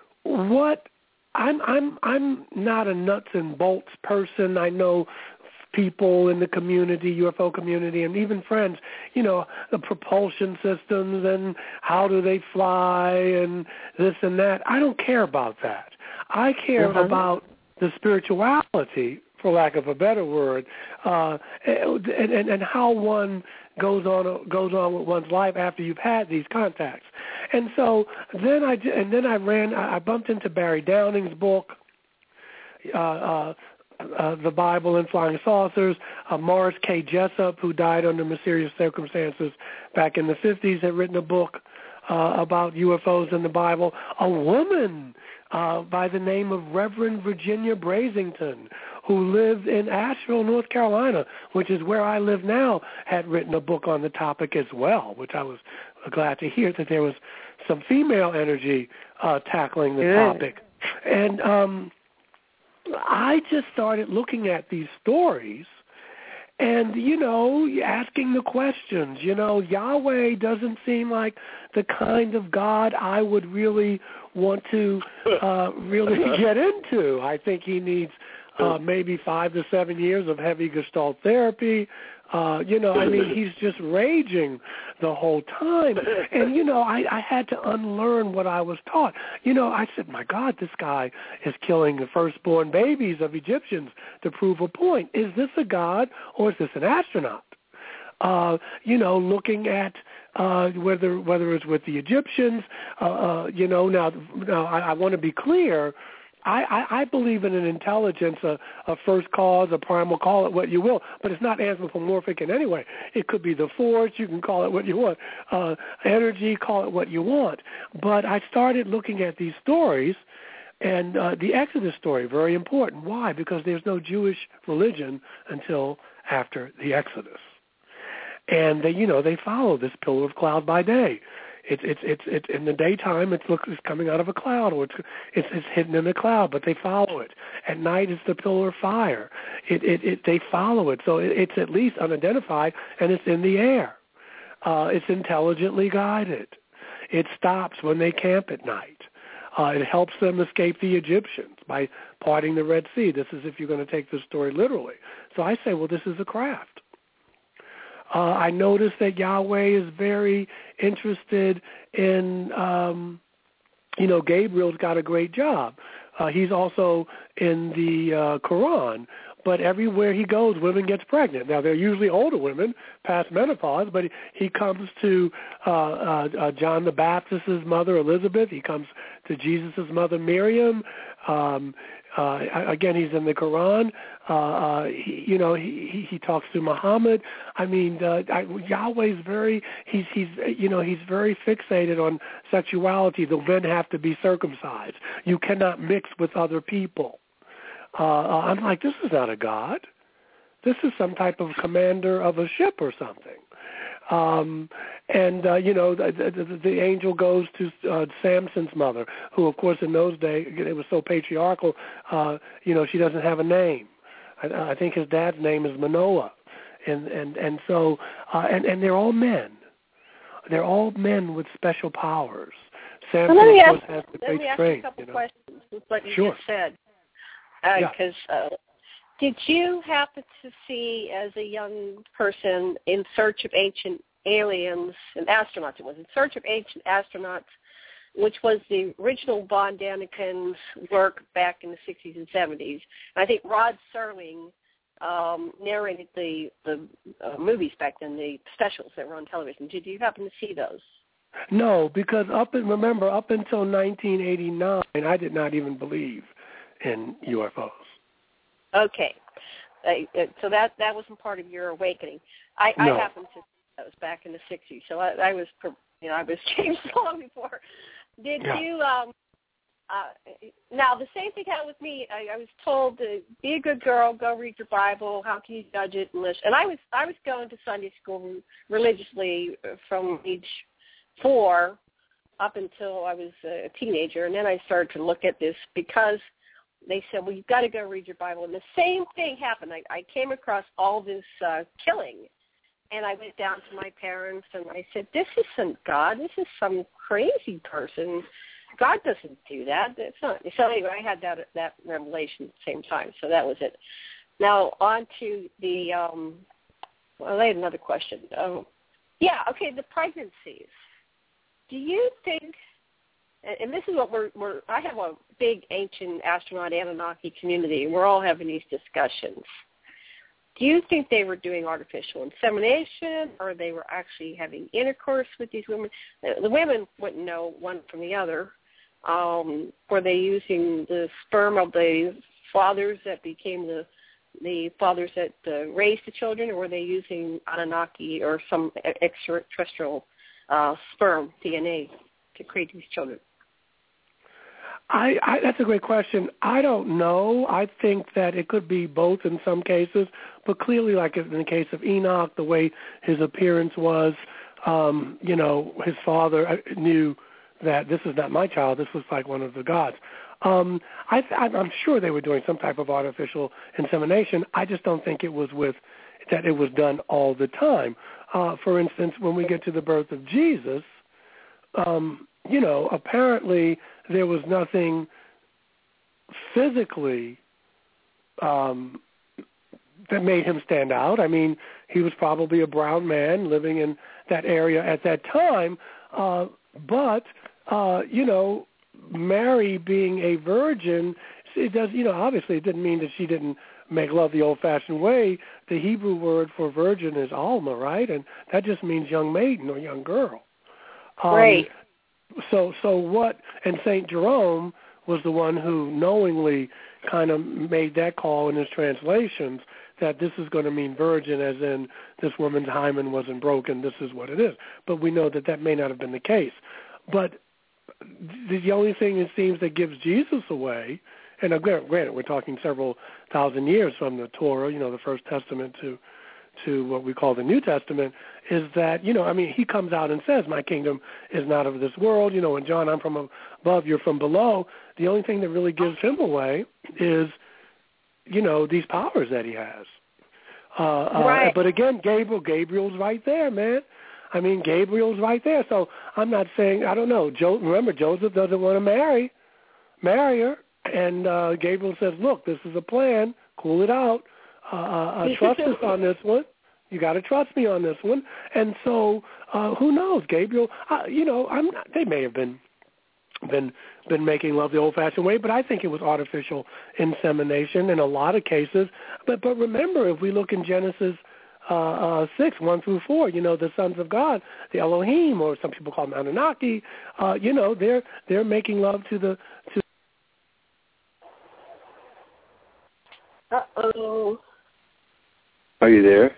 not a nuts and bolts person. I know people in the community, UFO community, and even friends, the propulsion systems and how do they fly and this and that. I don't care about that. I care about the spirituality, for lack of a better word, and how one goes on with one's life after you've had these contacts. And so then I bumped into Barry Downing's book, The Bible and Flying Saucers. Morris K. Jessup, who died under mysterious circumstances back in the 50s, had written a book about UFOs in the Bible. A woman by the name of Reverend Virginia Brasington, who lived in Asheville, North Carolina, which is where I live now, had written a book on the topic as well, which I was glad to hear that there was some female energy tackling the topic. And I just started looking at these stories and, asking the questions. Yahweh doesn't seem like the kind of God I would really want to really get into. I think he needs maybe 5 to 7 years of heavy Gestalt therapy. He's just raging the whole time. And, I had to unlearn what I was taught. I said, my God, this guy is killing the firstborn babies of Egyptians to prove a point. Is this a god or is this an astronaut? Looking at whether it's with the Egyptians, now I want to be clear. I believe in an intelligence, a first cause, a primal, call it what you will, but it's not anthropomorphic in any way. It could be the force, you can call it what you want, energy, call it what you want. But I started looking at these stories, and the Exodus story, very important. Why? Because there's no Jewish religion until after the Exodus. And they follow this pillar of cloud by day. It's in the daytime. It's coming out of a cloud, or it's hidden in a cloud, but they follow it. At night, it's the pillar of fire. They follow it, so it's at least unidentified, and it's in the air. It's intelligently guided. It stops when they camp at night. It helps them escape the Egyptians by parting the Red Sea. This is if you're going to take this story literally. So I say, well, this is a craft. I noticed that Yahweh is very interested in, Gabriel's got a great job. He's also in the Quran, but everywhere he goes, women gets pregnant. Now, they're usually older women, past menopause, but he comes to John the Baptist's mother, Elizabeth. He comes to Jesus' mother, Miriam. Again, he's in the Quran. He talks to Muhammad. I mean, Yahweh's he's very fixated on sexuality. The men have to be circumcised. You cannot mix with other people. I'm like, this is not a god. This is some type of commander of a ship or something. The angel goes to Samson's mother, who, of course, in those days, it was so patriarchal, she doesn't have a name. I think his dad's name is Manoah. And so they're all men. They're all men with special powers. Samson, of course, has the great strength. Let me ask you a couple questions with what you just said. Because did you happen to see, as a young person, In Search of Ancient Aliens and Astronauts, it was In Search of Ancient Astronauts, which was the original Von Daniken's work back in the 60s and 70s. And I think Rod Serling narrated the movies back then, the specials that were on television. Did you happen to see those? No, because up until 1989, I did not even believe in UFOs. Okay. So that wasn't part of your awakening. I happened to see those back in the 60s, so I was changed long before. Did you, now the same thing happened with me. I was told to be a good girl, go read your Bible, how can you judge it, and I was going to Sunday school religiously from age 4 up until I was a teenager, and then I started to look at this because they said, well, you've got to go read your Bible. And the same thing happened. I came across all this killing, and I went down to my parents, and I said, this isn't God. This is some crazy person. God doesn't do that. It's not. So anyway, I had that revelation at the same time, so that was it. Now on to the. Well, I had another question. The pregnancies. Do you think? And this is what I have a big ancient astronaut Anunnaki community. We're all having these discussions. Do you think they were doing artificial insemination, or they were actually having intercourse with these women? The women wouldn't know one from the other. Were they using the sperm of the fathers that became the fathers that raised the children, or were they using Anunnaki or some extraterrestrial sperm DNA to create these children? That's a great question. I don't know. I think that it could be both in some cases, but clearly, like in the case of Enoch, the way his appearance was, his father knew that this is not my child. This was like one of the gods. I'm sure they were doing some type of artificial insemination. I just don't think it was that it was done all the time. For instance, when we get to the birth of Jesus, apparently there was nothing physically that made him stand out. I mean, he was probably a brown man living in that area at that time, but Mary being a virgin, it does, obviously it didn't mean that she didn't make love the old-fashioned way. The Hebrew word for virgin is alma, right? And that just means young maiden or young girl. Right. So what, and St. Jerome was the one who knowingly kind of made that call in his translations that this is going to mean virgin, as in this woman's hymen wasn't broken, this is what it is. But we know that may not have been the case. But the only thing it seems that gives Jesus away, and granted we're talking several thousand years from the Torah, the First Testament to what we call the New Testament, is that, he comes out and says, my kingdom is not of this world. And John, I'm from above, you're from below. The only thing that really gives him away is, these powers that he has. Right. But again, Gabriel's right there, man. I mean, Gabriel's right there. So I'm not saying, I don't know. Remember, Joseph doesn't want to marry her. And Gabriel says, look, this is a plan. Cool it out. Trust us on this one. You got to trust me on this one. And so, who knows? Gabriel, they may have been making love the old-fashioned way, but I think it was artificial insemination in a lot of cases. But remember, if we look in Genesis 6, 1 through 4, the sons of God, the Elohim, or some people call them Anunnaki, they're making love to Uh-oh. Are you there?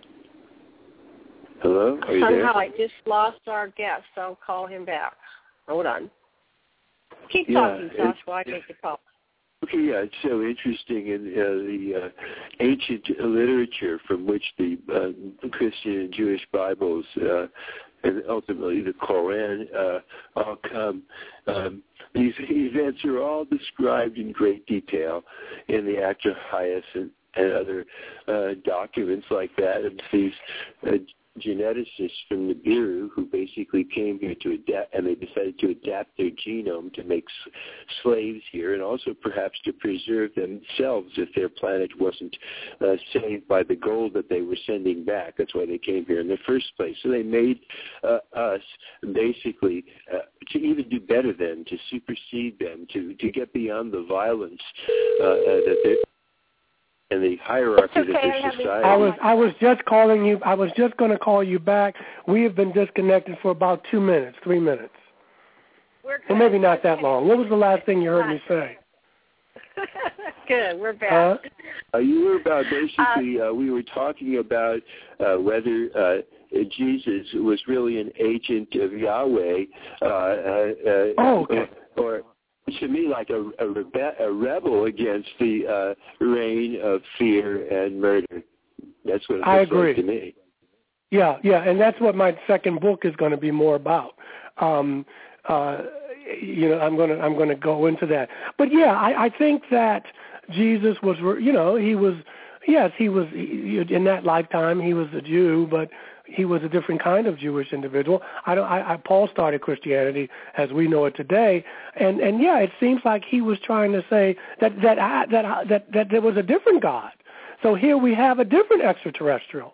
Hello? Are you there? Somehow I just lost our guest. I'll call him back. Hold on. Keep talking, Josh, while I take the call. Okay, yeah, it's so interesting in the ancient literature from which the Christian and Jewish Bibles and ultimately the Koran all come. These events are all described in great detail in the Acta Hayas and other documents like that. And these geneticists from Nibiru who basically came here to adapt, and they decided to adapt their genome to make slaves here, and also perhaps to preserve themselves if their planet wasn't saved by the gold that they were sending back. That's why they came here in the first place. So they made us basically to even do better than, to supersede them, to get beyond the violence that they and the hierarchy of their society. I was just calling you. I was just going to call you back. We have been disconnected for about 2 minutes, 3 minutes. Well, maybe not that long. What was the last thing you heard me say? Good. We're back. You were about basically, we were talking about whether Jesus was really an agent of Yahweh. Okay. Or to me, like a rebel against the reign of fear and murder. That's what it looks like to me. Yeah, and that's what my second book is going to be more about. I'm going to go into that. But yeah, I think that Jesus was, he was in that lifetime he was a Jew, but he was a different kind of Jewish individual. Paul started Christianity as we know it today, and yeah, it seems like he was trying to say that there was a different God, So here we have a different extraterrestrial,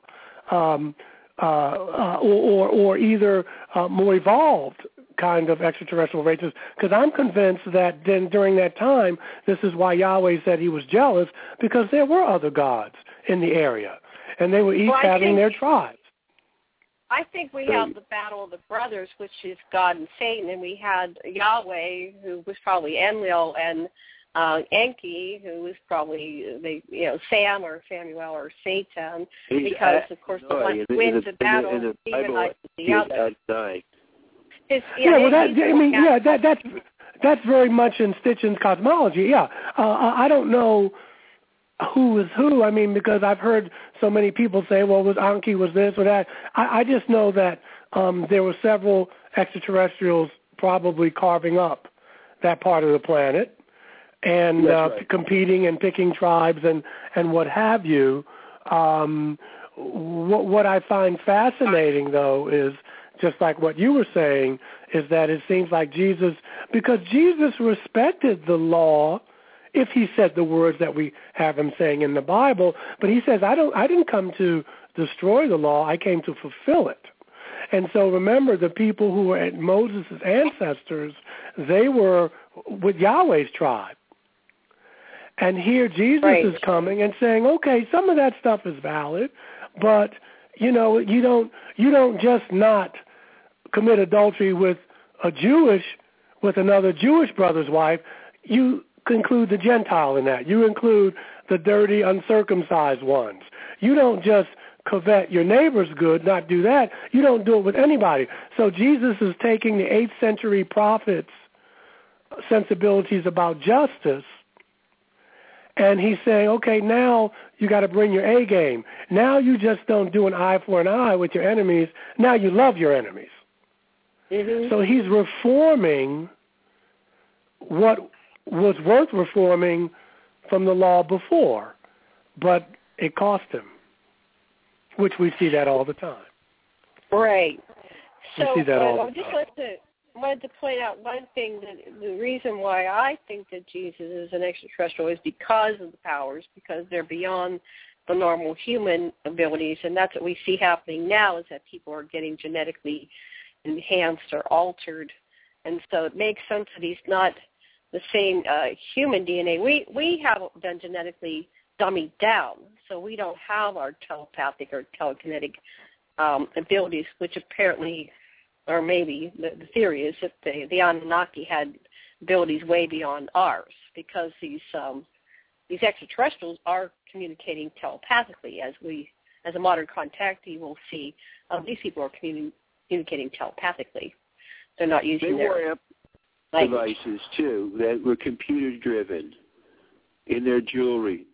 or either more evolved kind of extraterrestrial races, because I'm convinced that then during that time, this is why Yahweh said he was jealous, because there were other gods in the area, and they were each having their tribes. I think we have the battle of the brothers, which is God and Satan, and we had Yahweh, who was probably Enlil, and Enki, who was probably Sam or Samuel or Satan, because of course the one who wins the battle demonizes the other. That's very much in Stitchin's cosmology. Yeah, I don't know who is who. I mean, because I've heard so many people say, well, Enki was this or that. I just know that there were several extraterrestrials probably carving up that part of the planet and competing and picking tribes and what have you. What I find fascinating, though, is just like what you were saying, is that it seems like Jesus, because Jesus respected the law if he said the words that we have him saying in the Bible, but he says, I didn't come to destroy the law, I came to fulfill it. And so remember, the people who were at Moses' ancestors, they were with Yahweh's tribe. And here Jesus is coming and saying, okay, some of that stuff is valid, but you don't just not commit adultery with another Jewish brother's wife. You include the Gentile in that. You include the dirty, uncircumcised ones. You don't just covet your neighbor's good, not do that. You don't do it with anybody. So Jesus is taking the 8th century prophets' sensibilities about justice, and he's saying, okay, now you got to bring your A game. Now you just don't do an eye for an eye with your enemies. Now you love your enemies. Mm-hmm. So he's reforming what was worth reforming from the law before, but it cost him, which we see that all the time. Right. So we see that all the time. wanted to point out one thing, that the reason why I think that Jesus is an extraterrestrial is because of the powers, because they're beyond the normal human abilities, and that's what we see happening now, is that people are getting genetically enhanced or altered, and so it makes sense that he's not the same human DNA. We have been genetically dummied down, so we don't have our telepathic or telekinetic abilities, which apparently, or maybe the theory is that the Anunnaki had abilities way beyond ours, because these extraterrestrials are communicating telepathically. As a modern contactee will see, these people are communicating telepathically. They're not using their devices too that were computer driven in their jewelry.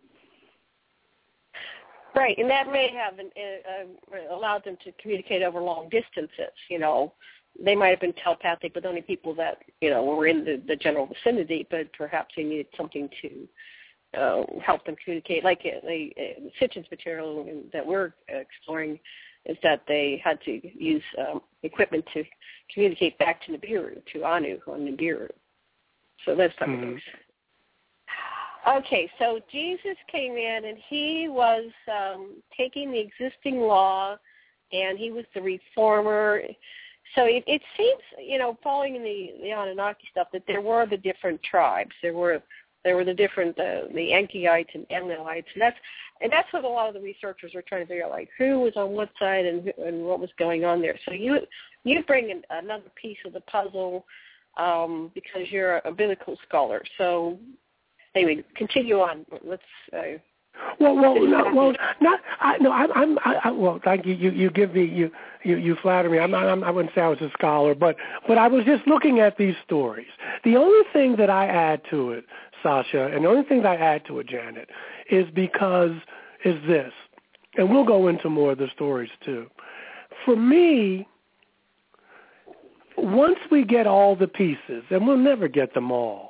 Right, and that may have allowed them to communicate over long distances. They might have been telepathic with only people that were in the general vicinity, but perhaps they needed something to help them communicate. Like the Sitchin's material that we're exploring is that they had to use equipment to communicate back to Nibiru, to Anu on Nibiru. So that's type of things. Okay, so Jesus came in and he was taking the existing law, and he was the reformer. So it seems, following in the Anunnaki stuff, that there were the different tribes. There were the different the Enkyites and Enlilites, and that's what a lot of the researchers are trying to figure out, like who was on what side and what was going on there. So you bring in another piece of the puzzle because you're a biblical scholar. So anyway, continue on. Let's. Thank you. You give me you flatter me. I wouldn't say I was a scholar, but I was just looking at these stories. The only thing that I add to it, Sasha, and the only thing that I add to it, Janet, is this, and we'll go into more of the stories too. For me, once we get all the pieces, and we'll never get them all,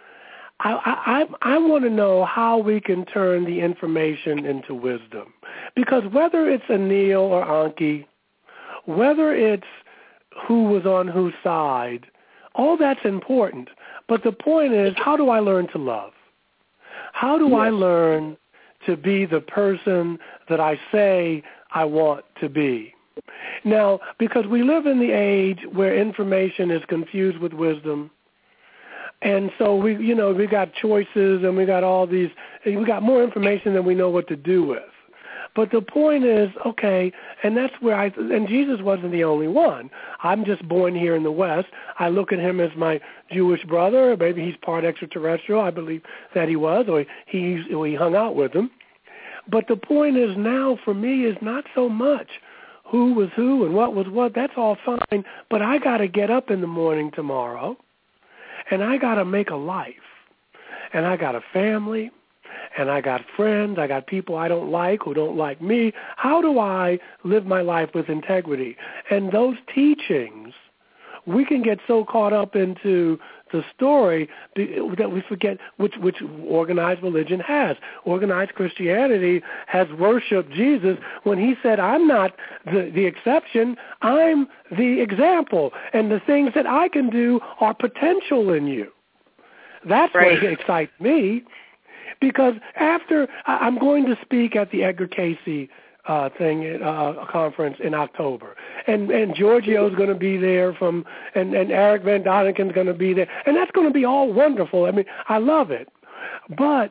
I want to know how we can turn the information into wisdom. Because whether it's Enlil or Enki, whether it's who was on whose side, all that's important. But the point is, how do I learn to love? How do I learn to be the person that I say I want to be. Now, because we live in the age where information is confused with wisdom, and so we got choices and we got more information than we know what to do with. But the point is, okay, and that's where and Jesus wasn't the only one. I'm just born here in the West. I look at him as my Jewish brother. Maybe he's part extraterrestrial. I believe that he was, or he hung out with him. But the point is now for me is not so much who was who and what was what. That's all fine. But I got to get up in the morning tomorrow, and I got to make a life. And I got a family, and I got friends. I got people I don't like who don't like me. How do I live my life with integrity? And those teachings, we can get so caught up into the story that we forget which organized religion has. Organized Christianity has worshipped Jesus when he said, I'm not the exception, I'm the example, and the things that I can do are potential in you. That's right. What excites me, because after I'm going to speak at the Edgar Cayce conference in October, and Giorgio's going to be there and Eric Van Doniken's going to be there, and that's going to be all wonderful. I mean, I love it, but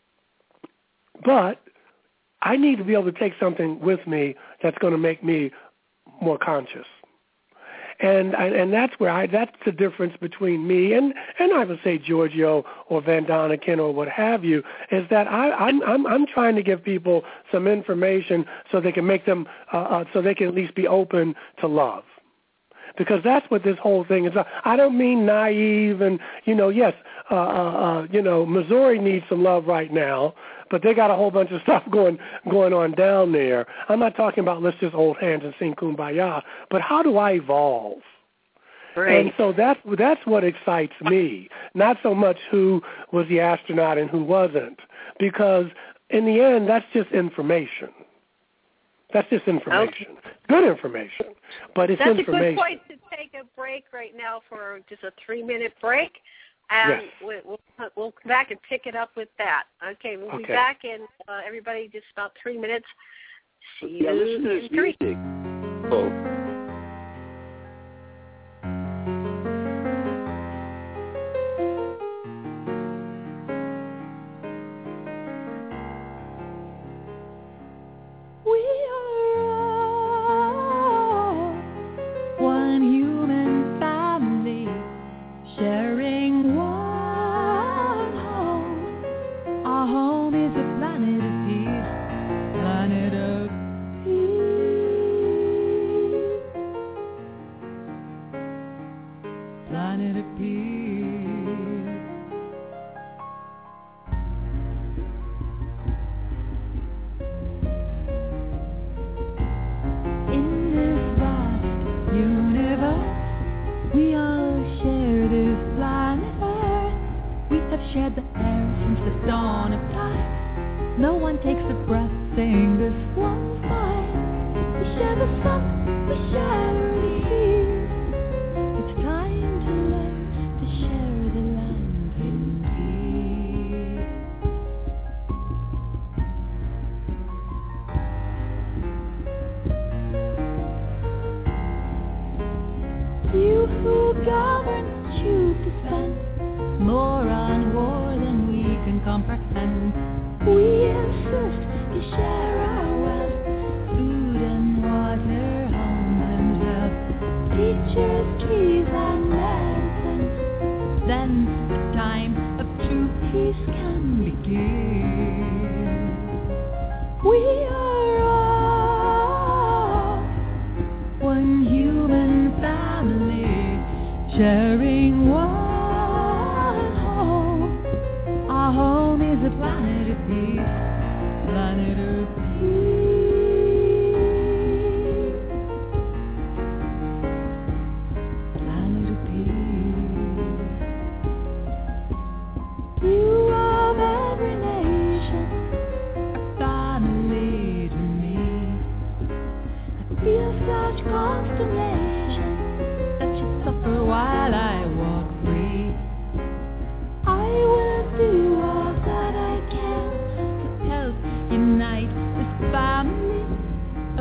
I need to be able to take something with me that's going to make me more conscious. And that's that's the difference between me and I would say Giorgio or Van Doniken or what have you, is that I'm trying to give people some information so they can make them so they can at least be open to love. Because that's what this whole thing is. I don't mean naive and, yes, Missouri needs some love right now, but they got a whole bunch of stuff going on down there. I'm not talking about let's just hold hands and sing Kumbaya, but how do I evolve? Right. And so that's what excites me, not so much who was the astronaut and who wasn't, because in the end, that's just information. That's just information. Okay. Good information, but it's That's information. That's a good point to take a break right now for just a 3-minute break, and yes. We'll come back and pick it up with that. Okay, we'll be back in, everybody, just about 3 minutes. See you in 3. Oh.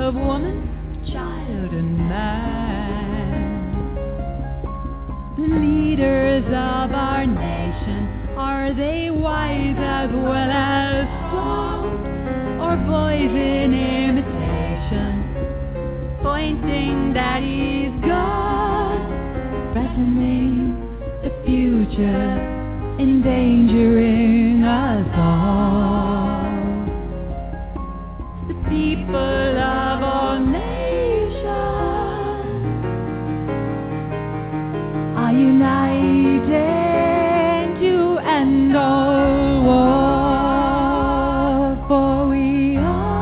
of woman, child, and man. The leaders of our nation, are they wise as well as strong, or boys in imitation, pointing that he's God, threatening the future, endangering us all. The people of all nations are united to end all war, for we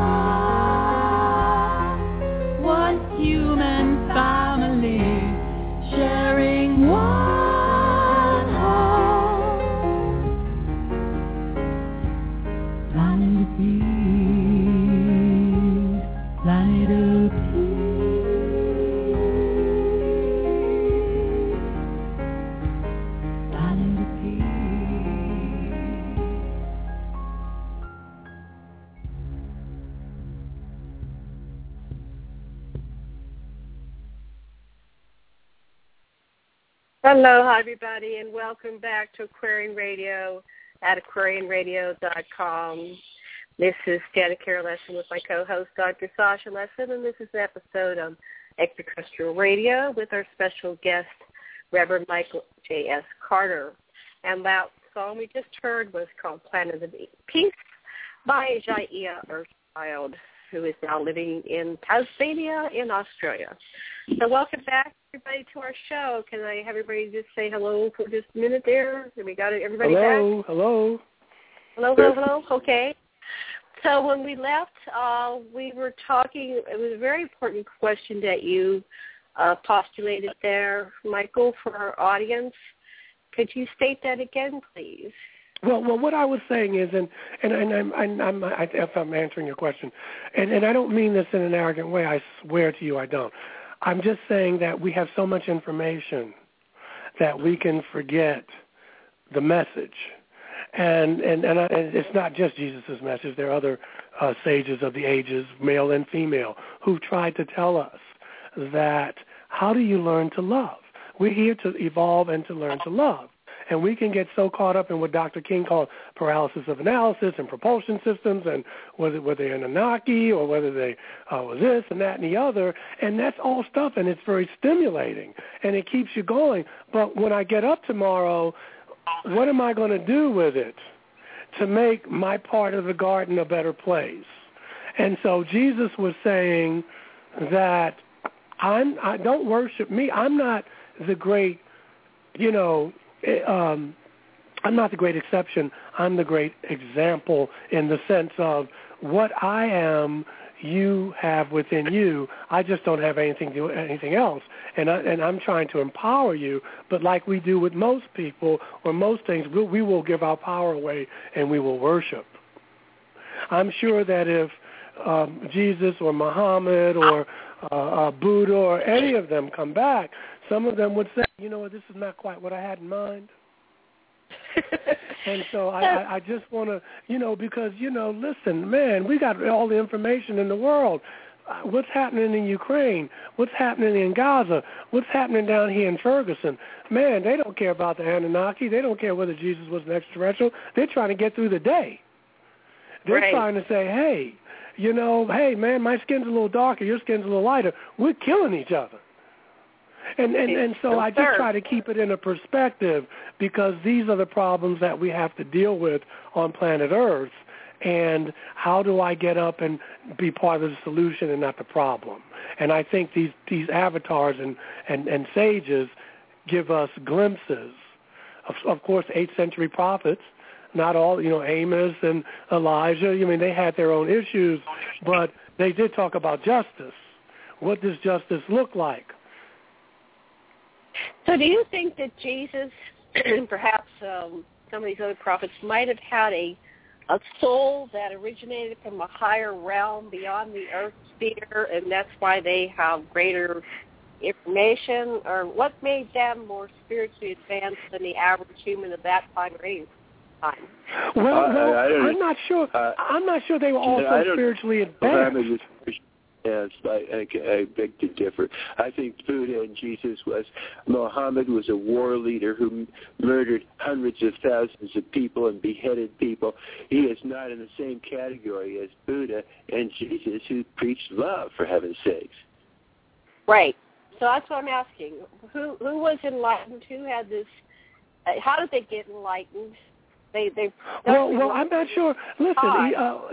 are one human family, sharing one home. Planet of peace, planet of peace, planet of peace. Hello, hi, everybody, and welcome back to Aquarian Radio at aquarianradio.com. This is Janet Carroll Lesson with my co-host, Dr. Sasha Lesson, and this is an episode of Extraterrestrial Radio with our special guest, Reverend Michael J.S. Carter. And that song we just heard was called Planet of Peace by Jaiya Earthchild, who is now living in Tasmania in Australia. So welcome back, everybody, to our show. Can I have everybody just say hello for just a minute there? Have we got everybody back? Hello. Hello. Okay. So when we left, we were talking, it was a very important question that you postulated there, Michael, for our audience. Could you state that again, please? Well, what I was saying is, and if I'm answering your question, and I don't mean this in an arrogant way, I swear to you I don't. I'm just saying that we have so much information that we can forget the message. And it's not just Jesus' message. There are other sages of the ages, male and female, who've tried to tell us that how do you learn to love? We're here to evolve and to learn to love. And we can get so caught up in what Dr. King called paralysis of analysis and propulsion systems, and whether they're Anunnaki or whether they was this and that and the other, and that's all stuff, and it's very stimulating, and it keeps you going. But when I get up tomorrow, what am I going to do with it to make my part of the garden a better place? And so Jesus was saying that I don't worship me. I'm not the great, I'm not the great exception. I'm the great example in the sense of what I am, you have within you. I just don't have anything else. And I'm trying to empower you. But like we do with most people or most things, we will give our power away and we will worship. I'm sure that if Jesus or Muhammad or Buddha or any of them come back, some of them would say, this is not quite what I had in mind. And so I just want to, because, listen, man, we got all the information in the world. What's happening in Ukraine? What's happening in Gaza? What's happening down here in Ferguson? Man, they don't care about the Anunnaki. They don't care whether Jesus was an extraterrestrial. They're trying to get through the day. They're trying to say, hey, hey, man, my skin's a little darker, your skin's a little lighter. We're killing each other. And so I just try to keep it in a perspective, because these are the problems that we have to deal with on planet Earth. And how do I get up and be part of the solution and not the problem? And I think these avatars and sages give us glimpses. Of course, 8th century prophets, not all, Amos and Elijah, they had their own issues, but they did talk about justice. What does justice look like? So do you think that Jesus and perhaps some of these other prophets might have had a soul that originated from a higher realm beyond the earth sphere, and that's why they have greater information? Or what made them more spiritually advanced than the average human of that time or any time? Well, I'm not sure. I'm not sure they were also spiritually advanced. And I beg to differ. I think Buddha and Jesus Muhammad was a war leader who murdered hundreds of thousands of people and beheaded people. He is not in the same category as Buddha and Jesus, who preached love, for heaven's sakes. Right. So that's what I'm asking. Who was enlightened? Who had this? How did they get enlightened? Well, I'm not sure. Listen,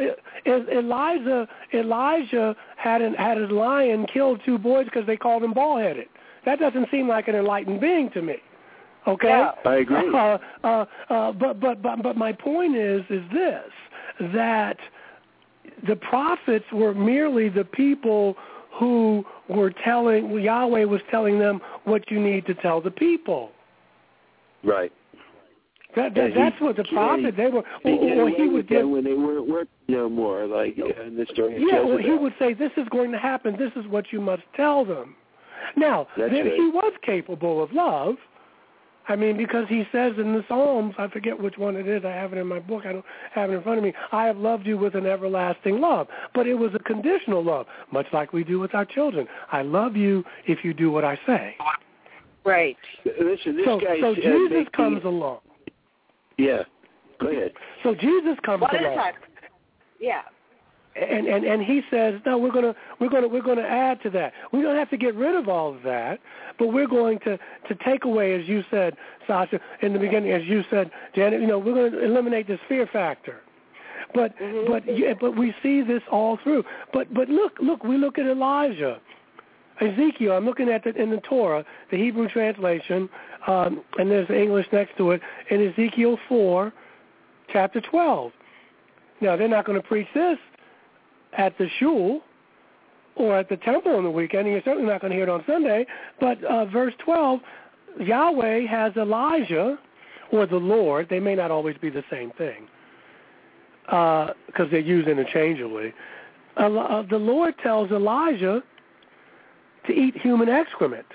Elijah had a lion killed 2 boys because they called him bald-headed. That doesn't seem like an enlightened being to me. Okay, no. I agree. But my point is this: that the prophets were merely the people who were Yahweh was telling them what you need to tell the people. Right. That's what the prophet, they were, or he would give, when they weren't working no more, like in the story of Jezebel. Jezebel. He would say, this is going to happen, this is what you must tell them. Now, right. He was capable of love. I mean, because he says in the Psalms, I forget which one it is, I have it in my book, I don't have it in front of me, I have loved you with an everlasting love. But it was a conditional love, much like we do with our children. I love you if you do what I say. Right. Listen, this guy... So Jesus comes along. Yeah, go ahead. So Jesus comes along. Yeah. And he says, no, we're gonna add to that. We don't have to get rid of all of that, but we're going to take away, as you said, Sasha, in the beginning, as you said, Janet, we're going to eliminate this fear factor. But we see this all through. But look, we look at Elijah. Ezekiel, I'm looking at it in the Torah, the Hebrew translation, and there's English next to it, in Ezekiel 4, chapter 12. Now, they're not going to preach this at the shul or at the temple on the weekend, and you're certainly not going to hear it on Sunday, but verse 12, Yahweh has Elijah, or the Lord, they may not always be the same thing, because they're used interchangeably. The Lord tells Elijah to eat human excrement.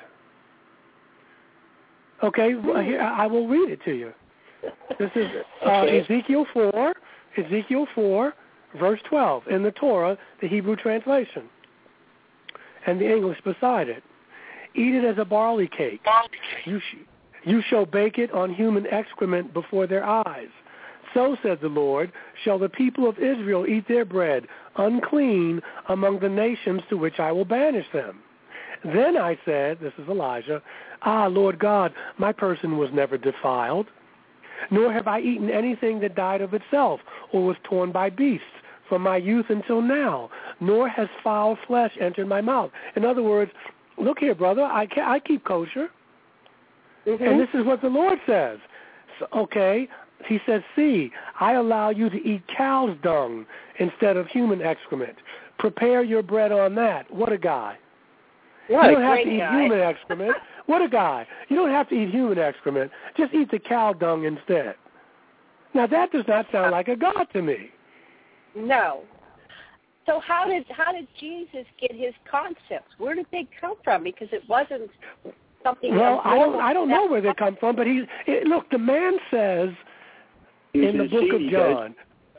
Okay, here, I will read it to you. This is Ezekiel 4, verse 12, in the Torah, the Hebrew translation, and the English beside it. Eat it as a barley cake. You shall bake it on human excrement before their eyes. So, said the Lord, shall the people of Israel eat their bread, unclean, among the nations to which I will banish them. Then I said, this is Elijah, Lord God, my person was never defiled, nor have I eaten anything that died of itself or was torn by beasts from my youth until now, nor has foul flesh entered my mouth. In other words, look here, brother, I keep kosher, and this is what the Lord says. So, okay, he says, see, I allow you to eat cow's dung instead of human excrement. Prepare your bread on that. What a guy. What you don't have to eat guy. human excrement. What a guy. You don't have to eat human excrement. Just eat the cow dung instead. Now, that does not sound like a God to me. No. So how did Jesus get his concepts? Where did they come from? Because it wasn't something... Well, I don't know where they come from, but look, the man says in the book of John...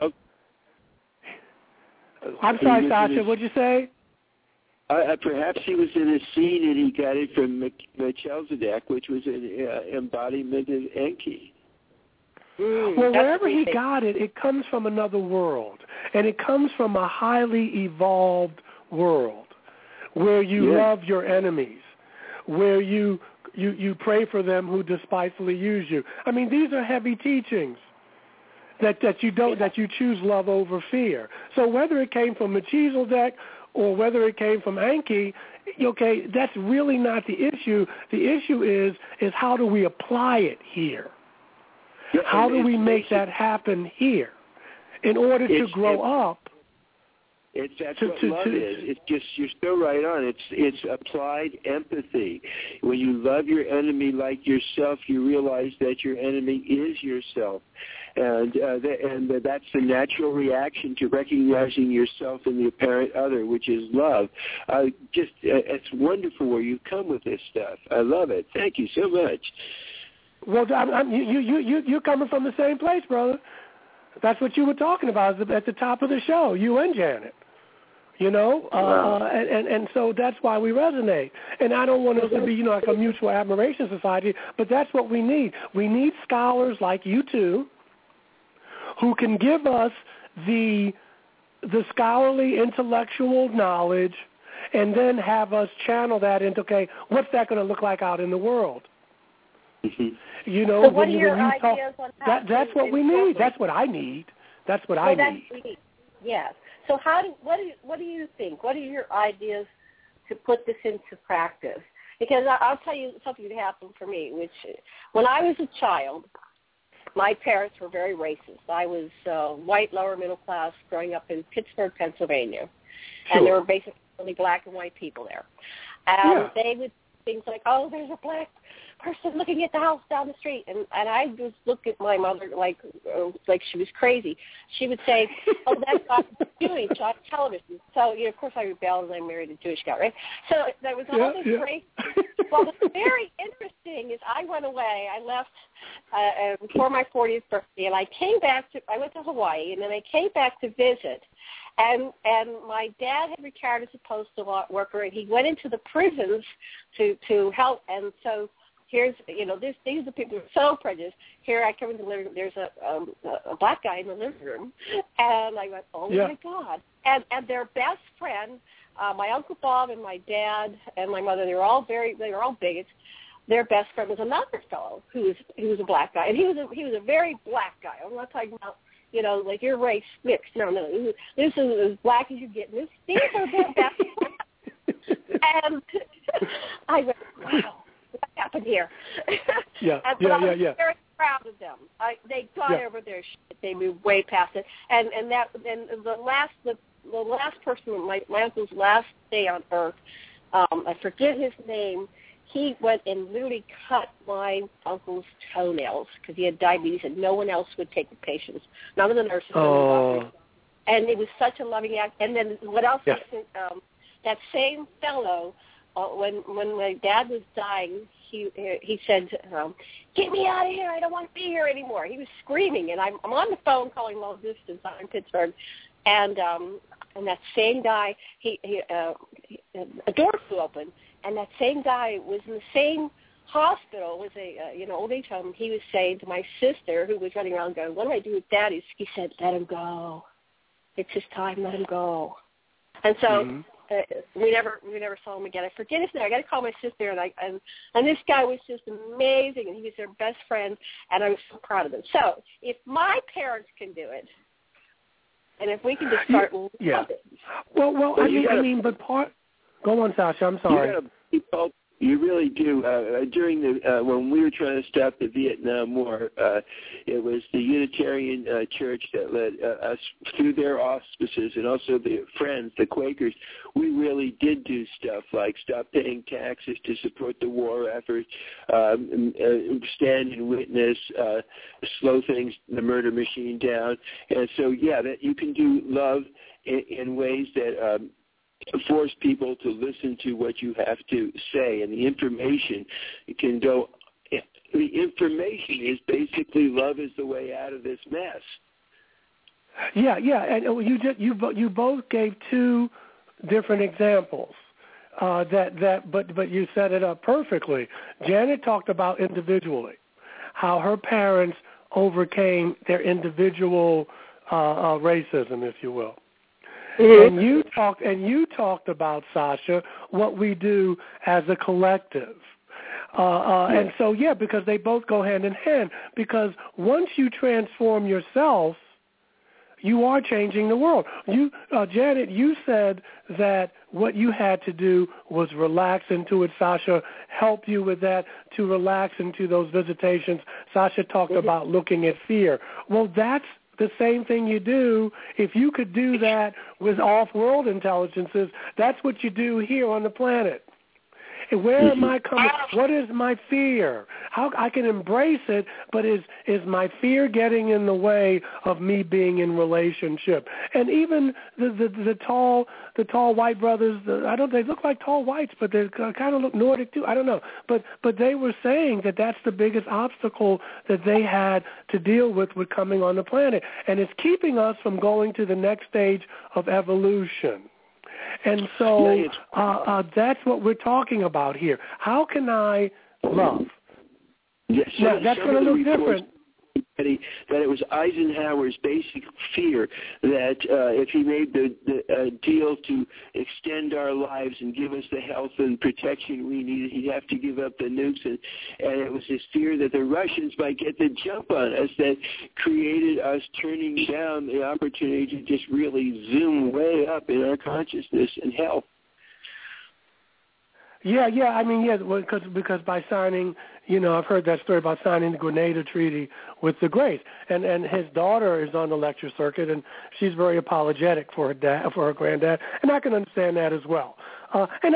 I'm sorry, Sasha, what'd you say? Perhaps he was in a scene and he got it from Melchizedek, which was an embodiment of Enki. Well, wherever he got it, it comes from another world, and it comes from a highly evolved world where you love your enemies, where you pray for them who despitefully use you. I mean, these are heavy teachings that you choose love over fear. So whether it came from Melchizedek or whether it came from Enki, okay, that's really not the issue. The issue is how do we apply it here? How do we make that happen here in order to grow up? That's what love is. It's just, you're so right on. It's applied empathy. When you love your enemy like yourself, you realize that your enemy is yourself. And that's the natural reaction to recognizing yourself in the apparent other, which is love. It's wonderful where you come with this stuff. I love it. Thank you so much. Well, you're coming from the same place, brother. That's what you were talking about at the top of the show, you and Janet. and so that's why we resonate. And I don't want us to be, like a mutual admiration society, but that's what we need. We need scholars like you two who can give us the scholarly intellectual knowledge and then have us channel that into, okay, what's that going to look like out in the world? So what are your ideas on how that's what we need. That's what I need. That's what I need. Yes. So what do you think? What are your ideas to put this into practice? Because I'll tell you something that happened for me, which when I was a child, my parents were very racist. I was white, lower middle class, growing up in Pittsburgh, Pennsylvania. Sure. And there were basically only black and white people there. And they would things like, oh, there's a black person looking at the house down the street. And I just look at my mother like she was crazy. She would say, oh, that's not Jewish on television. So, of course I rebelled and I married a Jewish guy, right? So there was all this race. Well, what's very interesting is I went away. I left before my 40th birthday, and I went to Hawaii, and then I came back to visit. And my dad had retired as a postal worker, and he went into the prisons to help. And so here's, these are the people who are so prejudiced. Here I come into the living room. There's a black guy in the living room, and I went, oh my God! And their best friend, my Uncle Bob and my dad and my mother, they were all bigots. Their best friend was another fellow who was a black guy, and he was a very black guy. I'm not talking about like your race mixed. No. This is as black as you get. These are their best friends. And I went, wow, what happened here? I was very proud of them. They got over their shit. They moved way past it. And the last person, my uncle's last day on earth, I forget his name. He went and literally cut my uncle's toenails because he had diabetes, and no one else would take the patients. None of the nurses. And it was such a loving act. And then what else? Yes. That same fellow, when my dad was dying, he said, "Get me out of here! I don't want to be here anymore." He was screaming, and I'm on the phone calling long distance. I'm in Pittsburgh, and that same guy, a door flew open. And that same guy was in the same hospital, was a old age home. He was saying to my sister, who was running around going, "What do I do with Daddy?" He said, "Let him go. It's his time. Let him go." And so we never saw him again. I forget his name. I got to call my sister, and this guy was just amazing, and he was their best friend, and I was so proud of him. So if my parents can do it, and if we can just start, Well, but part. Go on, Sasha. I'm sorry. You really do. During when we were trying to stop the Vietnam War, it was the Unitarian Church that led us through their auspices, and also the Friends, the Quakers. We really did do stuff like stop paying taxes to support the war effort, stand and witness, slow the murder machine down, and so that you can do love in ways that. Force people to listen to what you have to say, and the information can go. The information is basically love is the way out of this mess. Yeah, and you both gave two different examples. But you set it up perfectly. Janet talked about individually, how her parents overcame their individual racism, if you will. Mm-hmm. And you talked about, Sasha, what we do as a collective. And so, because they both go hand in hand. Because once you transform yourself, you are changing the world. Janet, you said that what you had to do was relax into it. Sasha helped you with that, to relax into those visitations. Sasha talked about looking at fear. Well, that's the same thing you do. If you could do that with off-world intelligences, that's what you do here on the planet. And where am I coming? What is my fear? How I can embrace it, but is my fear getting in the way of me being in relationship? And even the tall white brothers, they look like tall whites, but they kind of look Nordic too. I don't know, but they were saying that that's the biggest obstacle that they had to deal with coming on the planet, and it's keeping us from going to the next stage of evolution. And so that's what we're talking about here. How can I love? Yes, now, that's going to look different. That it was Eisenhower's basic fear that if he made the deal to extend our lives and give us the health and protection we needed, he'd have to give up the nukes. And it was his fear that the Russians might get the jump on us that created us turning down the opportunity to just really zoom way up in our consciousness and health. Yeah. I mean, because by signing, I've heard that story about signing the Grenada Treaty with the Greys, and his daughter is on the lecture circuit, and she's very apologetic for her dad, for her granddad, and I can understand that as well. And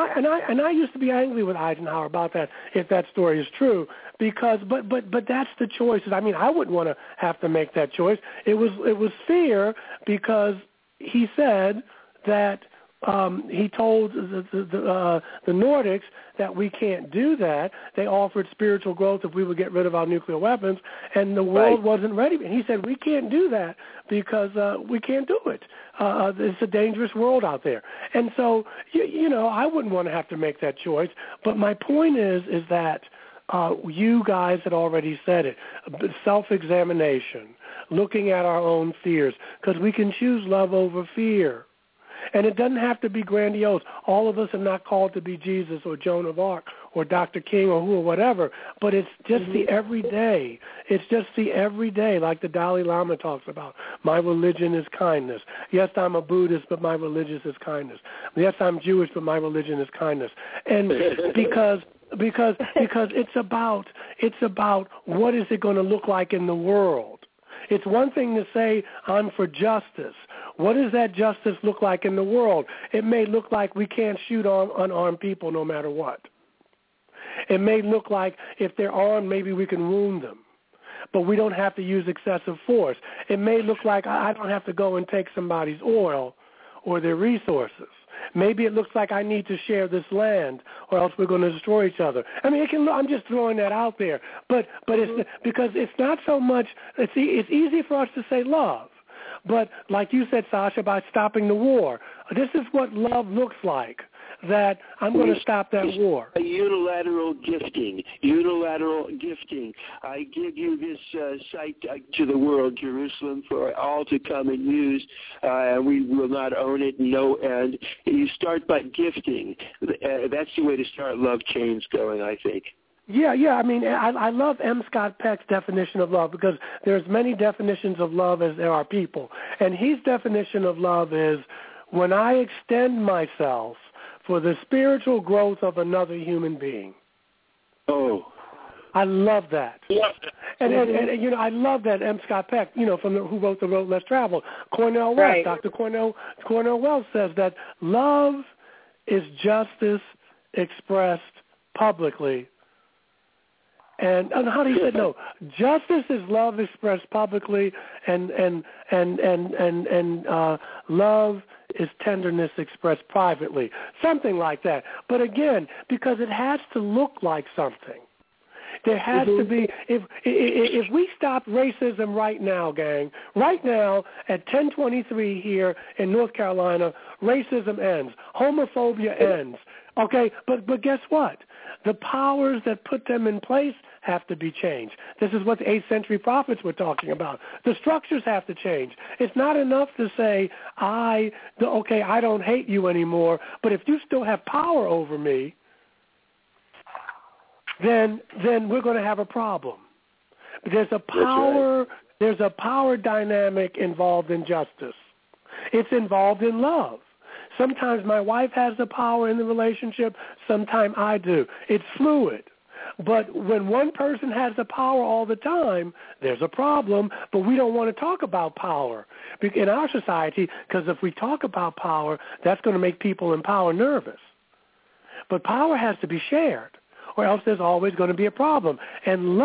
I used to be angry with Eisenhower about that, if that story is true, because but that's the choices. I mean, I wouldn't want to have to make that choice. It was fear because he said that. He told the Nordics that we can't do that. They offered spiritual growth if we would get rid of our nuclear weapons, and the world wasn't ready. And he said, we can't do that because we can't do it. It's a dangerous world out there. And so, I wouldn't want to have to make that choice. But my point is that you guys had already said it, self-examination, looking at our own fears, because we can choose love over fear. And it doesn't have to be grandiose. All of us are not called to be Jesus or Joan of Arc or Dr. King or who or whatever, but it's just the everyday. It's just the everyday, like the Dalai Lama talks about. My religion is kindness. Yes, I'm a Buddhist, but my religion is kindness. Yes, I'm Jewish, but my religion is kindness. And because it's about what is it going to look like in the world. It's one thing to say I'm for justice. What does that justice look like in the world? It may look like we can't shoot on unarmed people no matter what. It may look like if they're armed, maybe we can wound them, but we don't have to use excessive force. It may look like I don't have to go and take somebody's oil or their resources. Maybe it looks like I need to share this land, or else we're going to destroy each other. I mean, I'm just throwing that out there, but it's because it's not so much. It's easy for us to say love, but like you said, Sasha, about stopping the war, this is what love looks like. That I'm going to stop that war. A unilateral gifting. I give you this site to the world, Jerusalem, for all to come and use, and we will not own it. No, and you start by gifting. That's the way to start love chains going, I think. Yeah. I mean, I love M. Scott Peck's definition of love because there's many definitions of love as there are people. And his definition of love is when I extend myself for the spiritual growth of another human being. Oh. I love that. Yeah. And I love that M. Scott Peck, who wrote The Road Less Traveled. Cornell Wells, right. Dr. Cornell Wells says that love is justice expressed publicly. And how do you say no? Justice is love expressed publicly, and love is tenderness expressed privately, something like that. But again, because it has to look like something. There has to be, if we stop racism right now, gang, right now at 10:23 here in North Carolina, racism ends, homophobia ends. Okay, but guess what? The powers that put them in place have to be changed. This is what the 8th century prophets were talking about. The structures have to change. It's not enough to say, I don't hate you anymore, but if you still have power over me, then we're going to have a problem. But there's a power dynamic involved in justice. It's involved in love. Sometimes my wife has the power in the relationship, sometimes I do. It's fluid. But when one person has the power all the time, there's a problem, but we don't want to talk about power in our society, because if we talk about power, that's going to make people in power nervous. But power has to be shared, or else there's always going to be a problem. And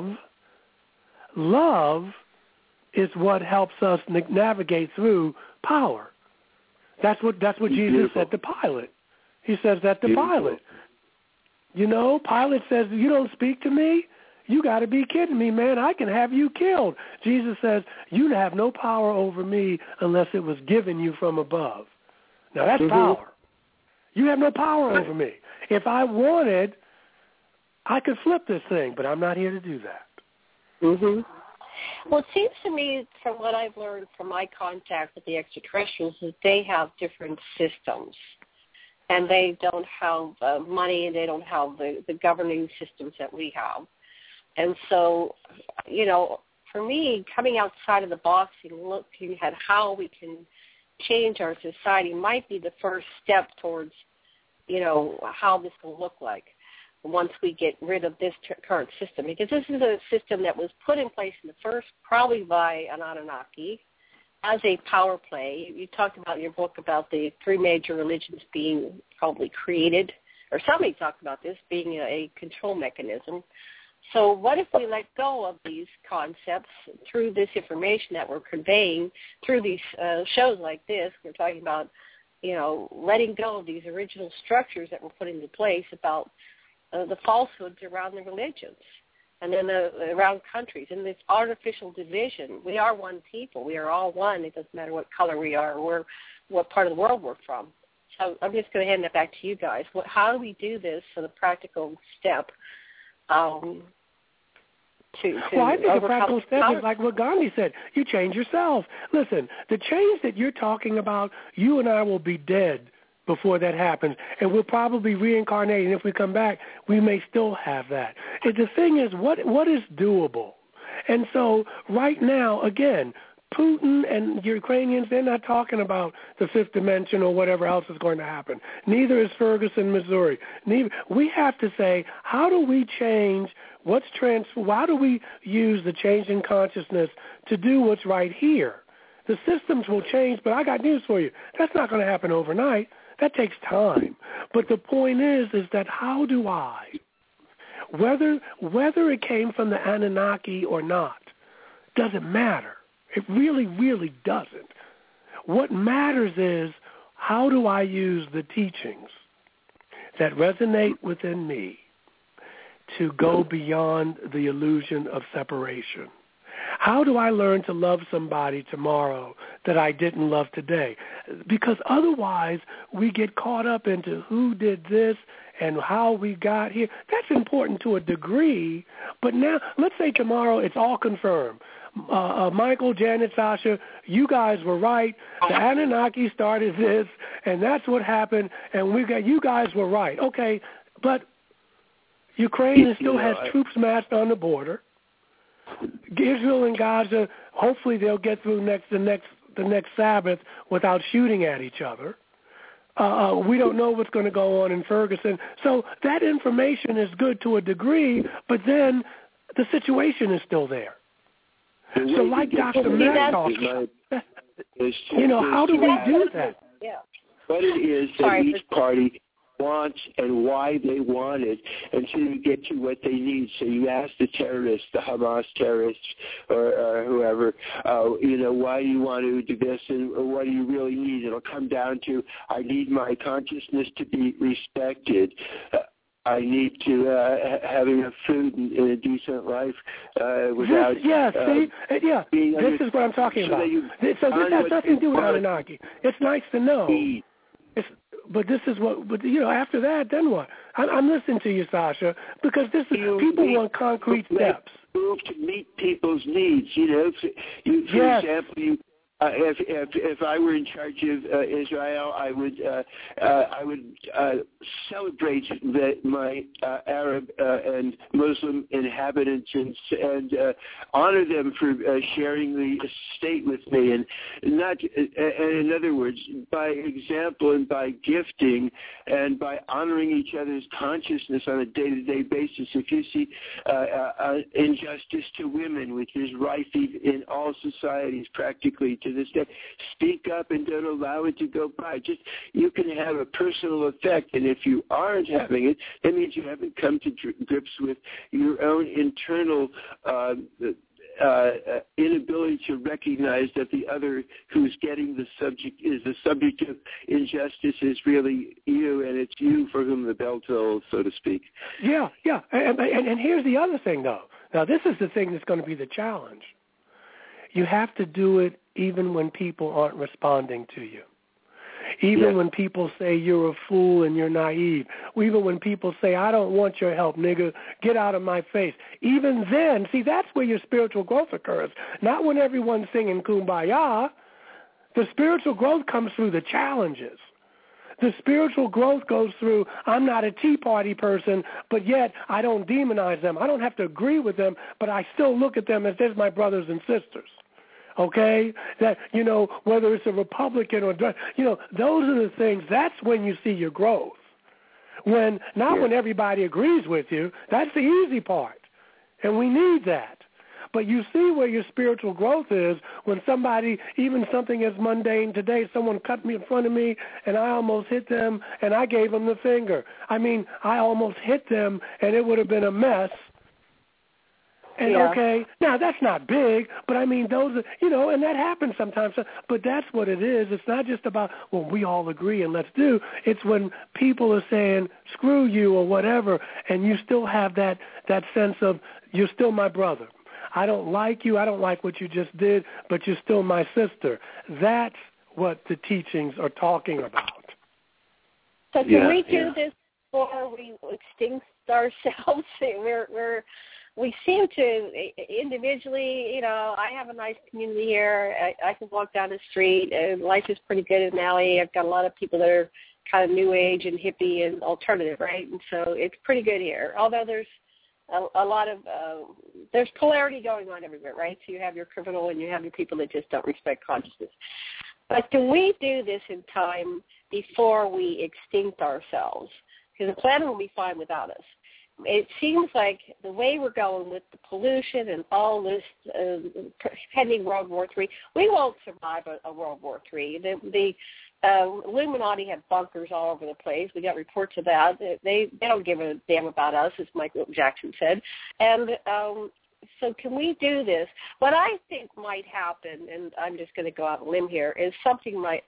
love is what helps us navigate through power. That's what Jesus said to Pilate. He says that to Pilate. Pilate says, you don't speak to me? You got to be kidding me, man. I can have you killed. Jesus says, you have no power over me unless it was given you from above. Now, that's power. You have no power over me. If I wanted, I could flip this thing, but I'm not here to do that. Well, it seems to me, from what I've learned from my contact with the extraterrestrials, that they have different systems. And they don't have money, and they don't have the governing systems that we have. And so, you know, for me, coming outside of the box and looking at how we can change our society might be the first step towards, you know, how this will look like once we get rid of this current system. Because this is a system that was put in place in the first, probably by an Anunnaki, as a power play. You talked about in your book about the three major religions being probably created, or somebody talked about this being a control mechanism. So what if we let go of these concepts through this information that we're conveying through these shows like this? We're talking about, you know, letting go of these original structures that were put into place about the falsehoods around the religions and then around countries and this artificial division. We are one people. We are all one. It doesn't matter what color we are or what part of the world we're from. So I'm just going to hand that back to you guys. How do we do this for the practical step? Well, I think a practical step is like what Gandhi said. You change yourself. Listen, the change that you're talking about, you and I will be dead before that happens, and we'll probably reincarnate, and if we come back, we may still have that. And the thing is, what is doable? And so right now, again, Putin and Ukrainians, they're not talking about the fifth dimension or whatever else is going to happen. Neither is Ferguson, Missouri. We have to say, how do we change why do we use the change in consciousness to do what's right here? The systems will change, but I got news for you. That's not going to happen overnight. That takes time. But the point is that how do I, whether it came from the Anunnaki or not, doesn't matter. It really, really doesn't. What matters is how do I use the teachings that resonate within me to go beyond the illusion of separation? How do I learn to love somebody tomorrow that I didn't love today? Because otherwise we get caught up into who did this and how we got here. That's important to a degree, but now let's say tomorrow it's all confirmed. Michael, Janet, Sasha, you guys were right. The Anunnaki started this, and that's what happened, and you guys were right. Okay, but Ukraine still has troops massed on the border. Israel and Gaza, hopefully they'll get through the next Sabbath without shooting at each other. We don't know what's going to go on in Ferguson. So that information is good to a degree, but then the situation is still there. So like Dr. Matt talked about, how do we do that? Yeah. What it is that each party wants and why they want it until you get to what they need. So you ask the terrorists, the Hamas terrorists or whoever, why do you want to do this and what do you really need? It'll come down to I need my consciousness to be respected. I need to have enough food and a decent life without being this is what I'm talking about. This has nothing to do with Anunnaki. It's nice to know. But this is after that, then what? I'm listening to you, Sasha, because people want concrete steps. To meet people's needs, for example, if I were in charge of Israel, I would celebrate my Arab and Muslim inhabitants and honor them for sharing the state with me, and in other words, by example and by gifting and by honoring each other's consciousness on a day-to-day basis. If you see injustice to women, which is rife in all societies practically to this day, speak up and don't allow it to go by. You can have a personal effect, and if you aren't having it, that means you haven't come to grips with your own internal inability to recognize that the other who's getting the subject of injustice is really you, and it's you for whom the bell tolls, so to speak. Yeah. And here's the other thing, though. Now, this is the thing that's going to be the challenge. You have to do it even when people aren't responding to you. Even when people say you're a fool and you're naive. Even when people say, I don't want your help, nigga, get out of my face. Even then, see, that's where your spiritual growth occurs. Not when everyone's singing Kumbaya. The spiritual growth comes through the challenges. The spiritual growth goes through, I'm not a Tea Party person, but yet I don't demonize them. I don't have to agree with them, but I still look at them as they're my brothers and sisters. Okay? That, whether it's a Republican or, those are the things, that's when you see your growth. When everybody agrees with you, that's the easy part. And we need that. But you see where your spiritual growth is when somebody, even something as mundane today, someone cut me in front of me and I almost hit them and I gave them the finger. I mean, I almost hit them and it would have been a mess. And okay, now that's not big, but I mean, those are, and that happens sometimes. But that's what it is. It's not just about, well, we all agree and let's do. It's when people are saying, screw you or whatever, and you still have that sense of, you're still my brother. I don't like you. I don't like what you just did, but you're still my sister. That's what the teachings are talking about. So can we do this before we extinct ourselves? We seem to individually, I have a nice community here. I can walk down the street, and life is pretty good in Maui. I've got a lot of people that are kind of new age and hippie and alternative, right? And so it's pretty good here, although there's a lot of there's polarity going on everywhere, right? So you have your criminal and you have your people that just don't respect consciousness. But can we do this in time before we extinct ourselves? Because the planet will be fine without us. It seems like the way we're going with the pollution and all this pending World War III, we won't survive a World War III. The Illuminati have bunkers all over the place. We got reports of that. They don't give a damn about us, as Michael Jackson said. And so can we do this? What I think might happen, and I'm just going to go out on a limb here, is something like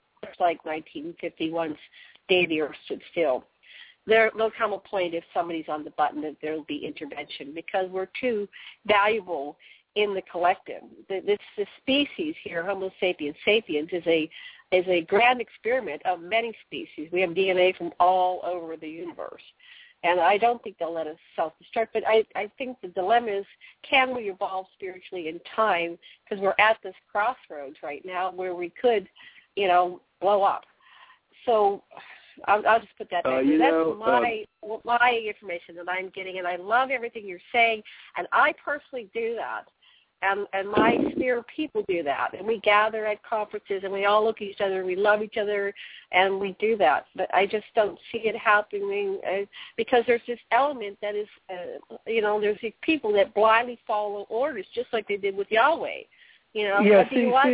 1951's Day the Earth Stood Still. There'll come a point if somebody's on the button that there'll be intervention because we're too valuable in the collective. This species here, Homo sapiens sapiens, is a grand experiment of many species. We have DNA from all over the universe. And I don't think they'll let us self-destruct. But I think the dilemma is, can we evolve spiritually in time? Because we're at this crossroads right now where we could, blow up. So I'll just put that there. That's my information that I'm getting, and I love everything you're saying, and I personally do that, and my sphere of people do that, and we gather at conferences, and we all look at each other, and we love each other, and we do that. But I just don't see it happening because there's this element that is, there's these people that blindly follow orders, just like they did with Yahweh. I'll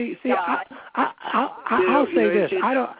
say this.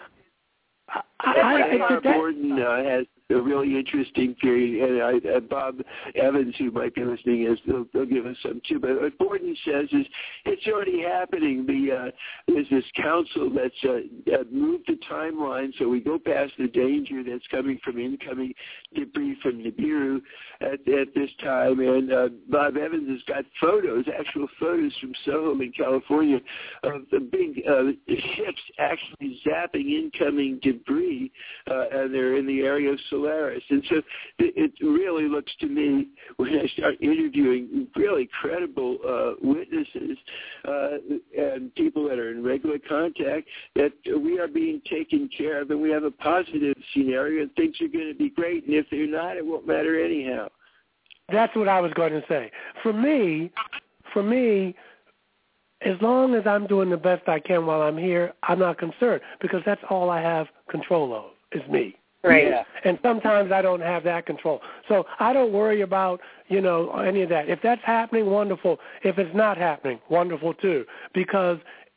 Gordon has a really interesting period, and Bob Evans, who might be listening, they'll give us some too. But what Gordon says is it's already happening. There's this council that's moved the timeline so we go past the danger that's coming from incoming debris from Nibiru at this time. And Bob Evans has got actual photos from Soho in California of the big ships actually zapping incoming debris, and they're in the area of Solaris. And so it really looks to me, when I start interviewing really credible witnesses and people that are in regular contact, that we are being taken care of and we have a positive scenario and things are going to be great. And if they're not, it won't matter anyhow. That's what I was going to say. For me, as long as I'm doing the best I can while I'm here, I'm not concerned because that's all I have control of is me. Right. Yeah. And sometimes I don't have that control. So I don't worry about, any of that. If that's happening, wonderful. If it's not happening, wonderful too. Because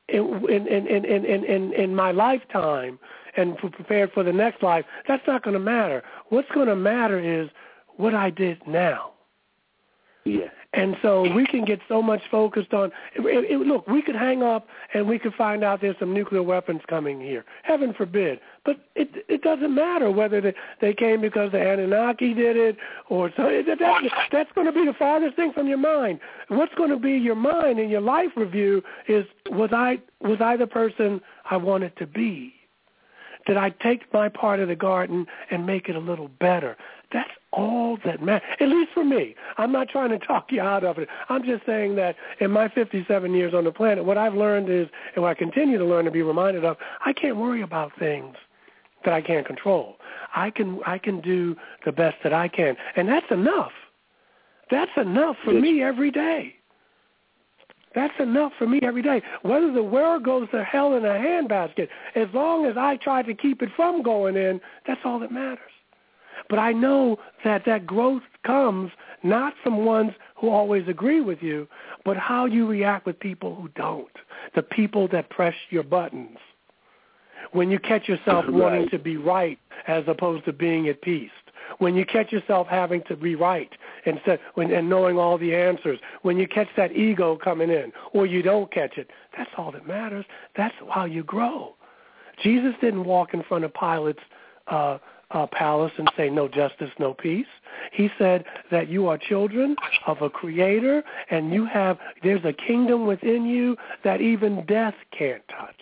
in my lifetime and prepared for the next life, that's not going to matter. What's going to matter is what I did now. Yeah. And so we can get so much focused on, look, we could hang up and we could find out there's some nuclear weapons coming here. Heaven forbid. But it doesn't matter whether they came because the Anunnaki did it or so. That's going to be the farthest thing from your mind. What's going to be your mind in your life review is, was I the person I wanted to be? that I take my part of the garden and make it a little better. That's all that matters, at least for me. I'm not trying to talk you out of it. I'm just saying that in my 57 years on the planet, what I've learned is, and what I continue to learn and be reminded of, I can't worry about things that I can't control. I can do the best that I can, and that's enough. That's enough for me every day. That's enough for me every day. Whether the world goes to hell in a handbasket, as long as I try to keep it from going in, that's all that matters. But I know that that growth comes not from ones who always agree with you, but how you react with people who don't, the people that press your buttons. When you catch yourself wanting to be right as opposed to being at peace. When you catch yourself having to be right and knowing all the answers. When you catch that ego coming in or you don't catch it, that's all that matters. That's how you grow. Jesus didn't walk in front of Pilate's palace and say no justice, no peace. He said that you are children of a creator and there's a kingdom within you that even death can't touch.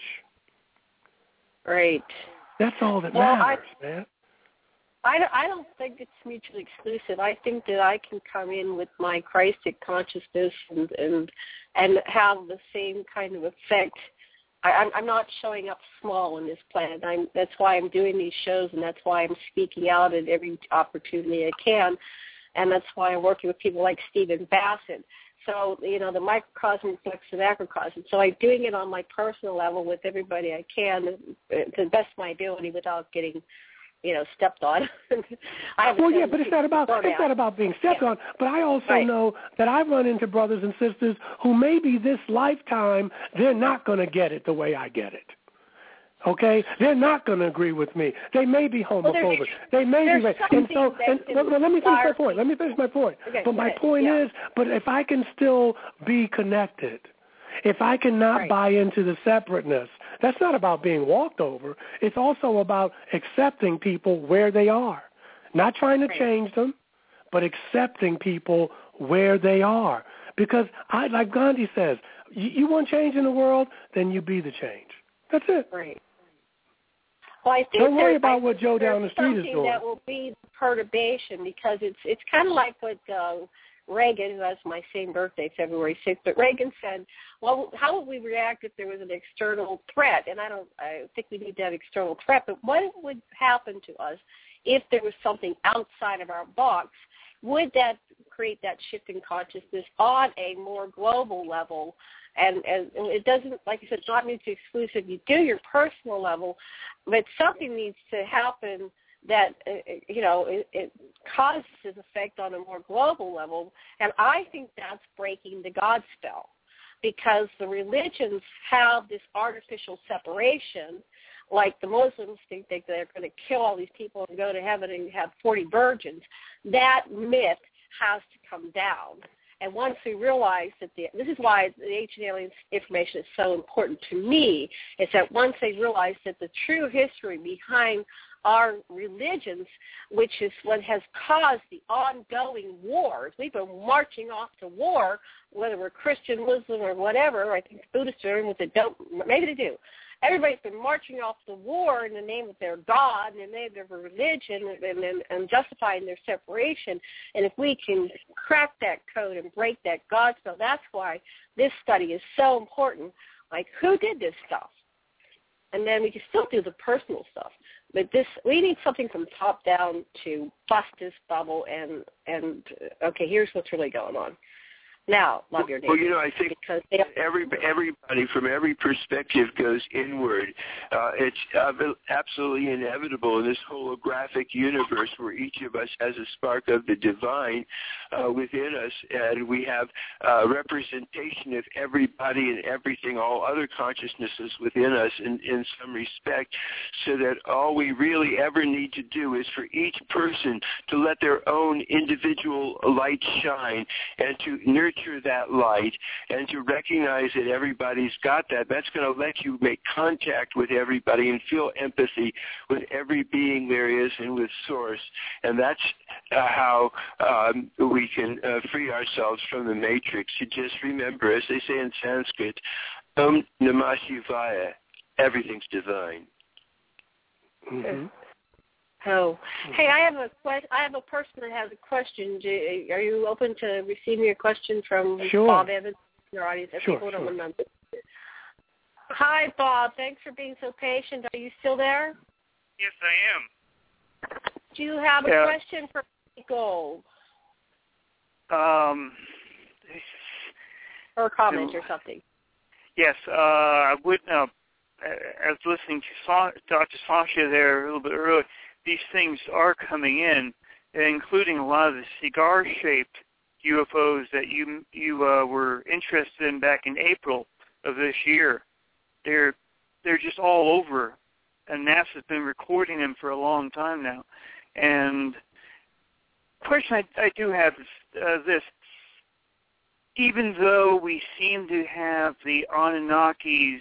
Right. That's all that matters, man. I don't think it's mutually exclusive. I think that I can come in with my Christic consciousness and have the same kind of effect. I'm not showing up small on this planet. That's why I'm doing these shows, and that's why I'm speaking out at every opportunity I can, and that's why I'm working with people like Stephen Bassett. So, the microcosm reflects the macrocosm. So I'm doing it on my personal level with everybody I can to the best of my ability without getting stepped on. But it's not about being stepped on. But I also know that I've run into brothers and sisters who maybe this lifetime they're not going to get it the way I get it. Okay, they're not going to agree with me. They may be homophobic. They may be, and so. Let me finish my point. Okay, but my point is, but if I can still be connected, if I cannot buy into the separateness, that's not about being walked over. It's also about accepting people where they are, not trying to change them, but accepting people where they are. Because like Gandhi says, you want change in the world, then you be the change. That's it. Right. Well, I think don't worry about what Joe down the street is doing. That will be the perturbation, because it's kind of like what Reagan, who has my same birthday, February 6th, but Reagan said, well, how would we react if there was an external threat? And I think we need that external threat, but what would happen to us if there was something outside of our box? Would that create that shift in consciousness on a more global level? And it doesn't, like I said, it's not mutually exclusive. You do your personal level, but something needs to happen that, it causes its effect on a more global level. And I think that's breaking the God spell, because the religions have this artificial separation. Like the Muslims think that they're going to kill all these people and go to heaven and have 40 virgins. That myth has to come down. And once we realize that this is why the Ancient Aliens information is so important to me, is that once they realize that the true history behind our religions, which is what has caused the ongoing wars. We've been marching off to war, whether we're Christian, Muslim, or whatever. I think Buddhists are in with it. Maybe they do. Everybody's been marching off to war in the name of their God and in the name of their religion and justifying their separation. And if we can crack that code and break that God spell, that's why this study is so important. Like, who did this stuff? And then we can still do the personal stuff. But we need something from top down to bust this bubble and okay, here's what's really going on. Now, love your neighbor. Well, I think everybody from every perspective goes inward. It's absolutely inevitable in this holographic universe where each of us has a spark of the divine within us, and we have representation of everybody and everything, all other consciousnesses within us in some respect, so that all we really ever need to do is for each person to let their own individual light shine and to nurture that light and to recognize that everybody's got that. That's going to let you make contact with everybody and feel empathy with every being there is and with Source. And that's how we can free ourselves from the matrix. You just remember, as they say in Sanskrit, Om Namah Shivaya, everything's divine. Mm-hmm. Oh, hey, I have a person that has a question. Are you open to receiving a question from Bob Evans in your audience? Okay, hold on 1 moment. Hi, Bob. Thanks for being so patient. Are you still there? Yes, I am. Do you have a question for Gold? Or a comment or something? Yes, I would. I was listening to Dr. Sasha there a little bit earlier. These things are coming in, including a lot of the cigar-shaped UFOs that you were interested in back in April of this year. They're just all over, and NASA's been recording them for a long time now. And the question I do have is this. Even though we seem to have the Anunnakis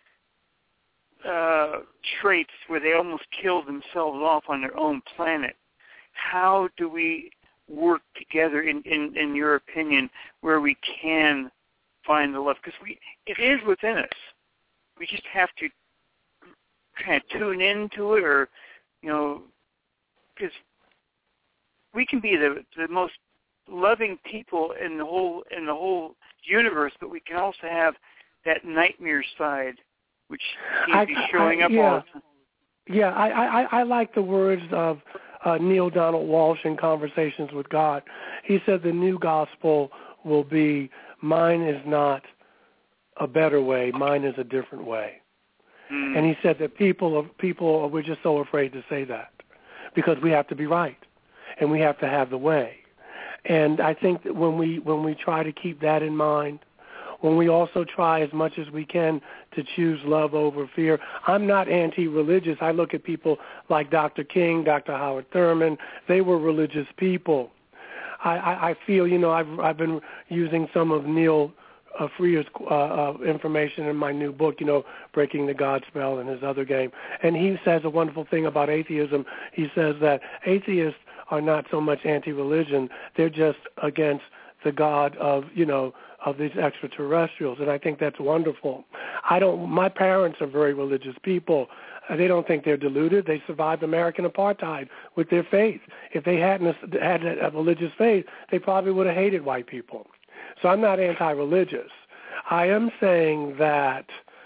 traits where they almost kill themselves off on their own planet, how do we work together, in your opinion, where we can find the love? Because it is within us. We just have to kind of tune into it, or, because we can be the most loving people in the whole universe, but we can also have that nightmare side, which seems to be showing up all the time. Yeah, I like the words of Neil Donald Walsh in Conversations with God. He said the new gospel will be, mine is not a better way, mine is a different way. Mm. And he said that people we're just so afraid to say that because we have to be right and we have to have the way. And I think that when we try to keep that in mind, when we also try as much as we can to choose love over fear. I'm not anti-religious. I look at people like Dr. King, Dr. Howard Thurman. They were religious people. I feel, I've been using some of Neil Freer's information in my new book, Breaking the God Spell, and his other game. And he says a wonderful thing about atheism. He says that atheists are not so much anti-religion. They're just against the God of these extraterrestrials, and I think that's wonderful. My parents are very religious people. They don't think they're deluded. They survived American apartheid with their faith. If they hadn't had a religious faith, they probably would have hated white people. So I'm not anti-religious. I am saying that,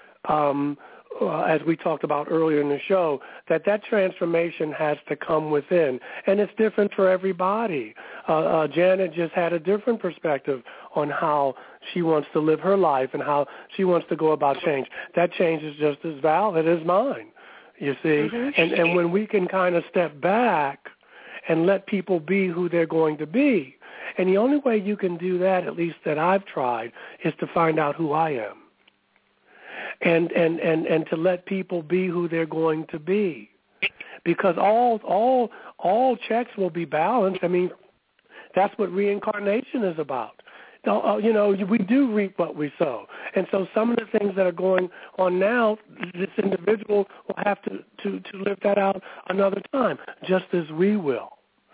as we talked about earlier in the show, that transformation has to come within, and it's different for everybody. Janet just had a different perspective on how she wants to live her life and how she wants to go about change. That change is just as valid as mine, you see. Mm-hmm. And when we can kind of step back and let people be who they're going to be, and the only way you can do that, at least that I've tried, is to find out who I am. And to let people be who they're going to be, because all checks will be balanced. I mean, that's what reincarnation is about. We do reap what we sow, and so some of the things that are going on now, this individual will have to live that out another time, just as we will.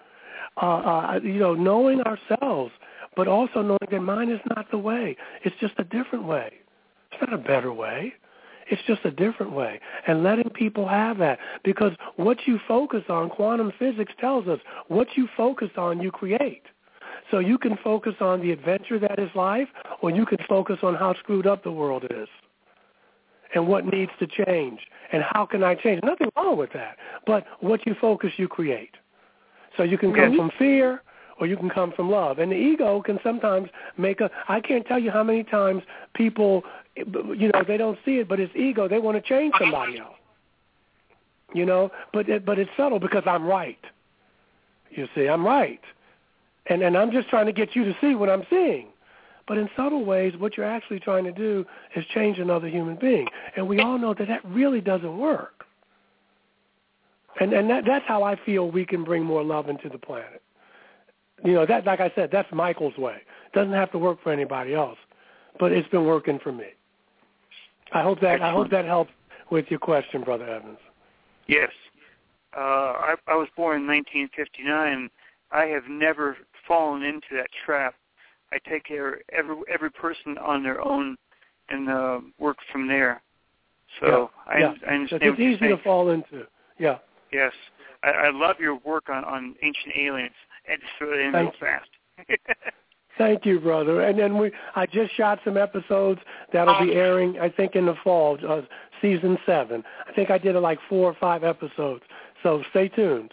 Knowing ourselves, but also knowing that mine is not the way. It's just a different way. It's not a better way. It's just a different way. And letting people have that. Because what you focus on, quantum physics tells us, what you focus on, you create. So you can focus on the adventure that is life, or you can focus on how screwed up the world is and what needs to change and how can I change. Nothing wrong with that. But what you focus, you create. So you can come from fear, or you can come from love. And the ego can sometimes I can't tell you how many times people, they don't see it, but it's ego. They want to change somebody else. But it's subtle because I'm right. You see, I'm right. And I'm just trying to get you to see what I'm seeing. But in subtle ways, what you're actually trying to do is change another human being. And we all know that really doesn't work. And that's how I feel we can bring more love into the planet. That, like I said, that's Michael's way. It doesn't have to work for anybody else, but it's been working for me. I hope that helps with your question, Brother Evans. Yes. I was born in 1959. I have never fallen into that trap. I take care of every person on their own and work from there. So I understand what you're saying. It's easy to fall into. Yeah. Yes. I love your work on Ancient Aliens. And just throw it in real fast. Thank you, brother. And then I just shot some episodes that'll be airing, I think, in the fall, season 7. I think I did like 4 or 5 episodes. So stay tuned.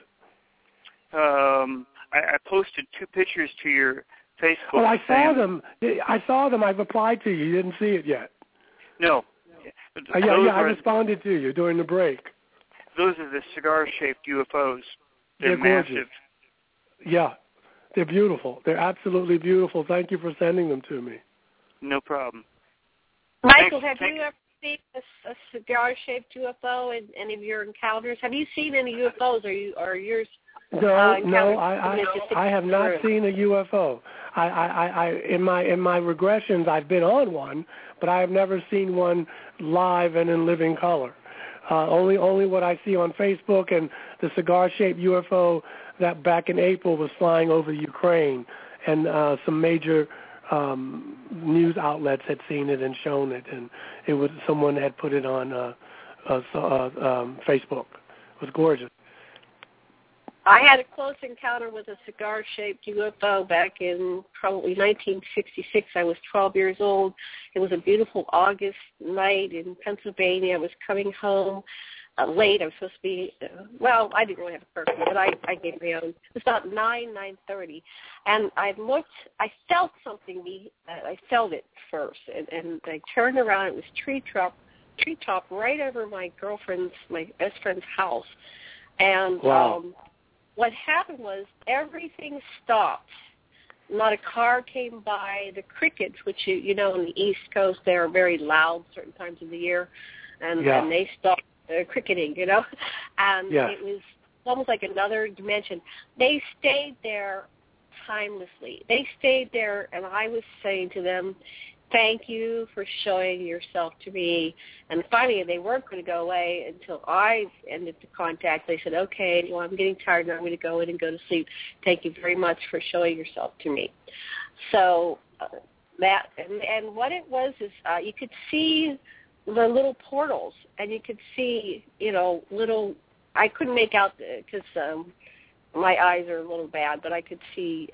I posted 2 pictures to your Facebook. Oh, I saw them. I've replied to you. You didn't see it yet. No. I responded to you during the break. Those are the cigar-shaped UFOs. They're gorgeous. Massive. Yeah. They're beautiful. They're absolutely beautiful. Thank you for sending them to me. No problem. Michael, have you ever seen a cigar-shaped UFO in any of your encounters? Have you seen any UFOs, or yours? No, I have not seen a UFO. I in my regressions, I've been on one, but I have never seen one live and in living color. Only what I see on Facebook and the cigar-shaped UFO that back in April was flying over Ukraine, and some major news outlets had seen it and shown it, and someone had put it on Facebook. It was gorgeous. I had a close encounter with a cigar-shaped UFO back in probably 1966. I was 12 years old. It was a beautiful August night in Pennsylvania. I was coming home late. I was supposed to be, I didn't really have a curfew, but I gave my own. It was about 9:30. And I felt something. I felt it first. And I turned around. It was treetop right over my best friend's house. And wow. What happened was everything stopped. Not a car came by. The crickets, which you know on the East Coast, they are very loud certain times of the year, and they stopped cricketing, you know. And it was almost like another dimension. They stayed there timelessly. They stayed there, and I was saying to them, thank you for showing yourself to me. And finally, they weren't going to go away until I ended the contact. They said, okay, well, I'm getting tired now. I'm going to go in and go to sleep. Thank you very much for showing yourself to me. So that, and what it was is you could see the little portals, and you could see, I couldn't make out because my eyes are a little bad, but I could see,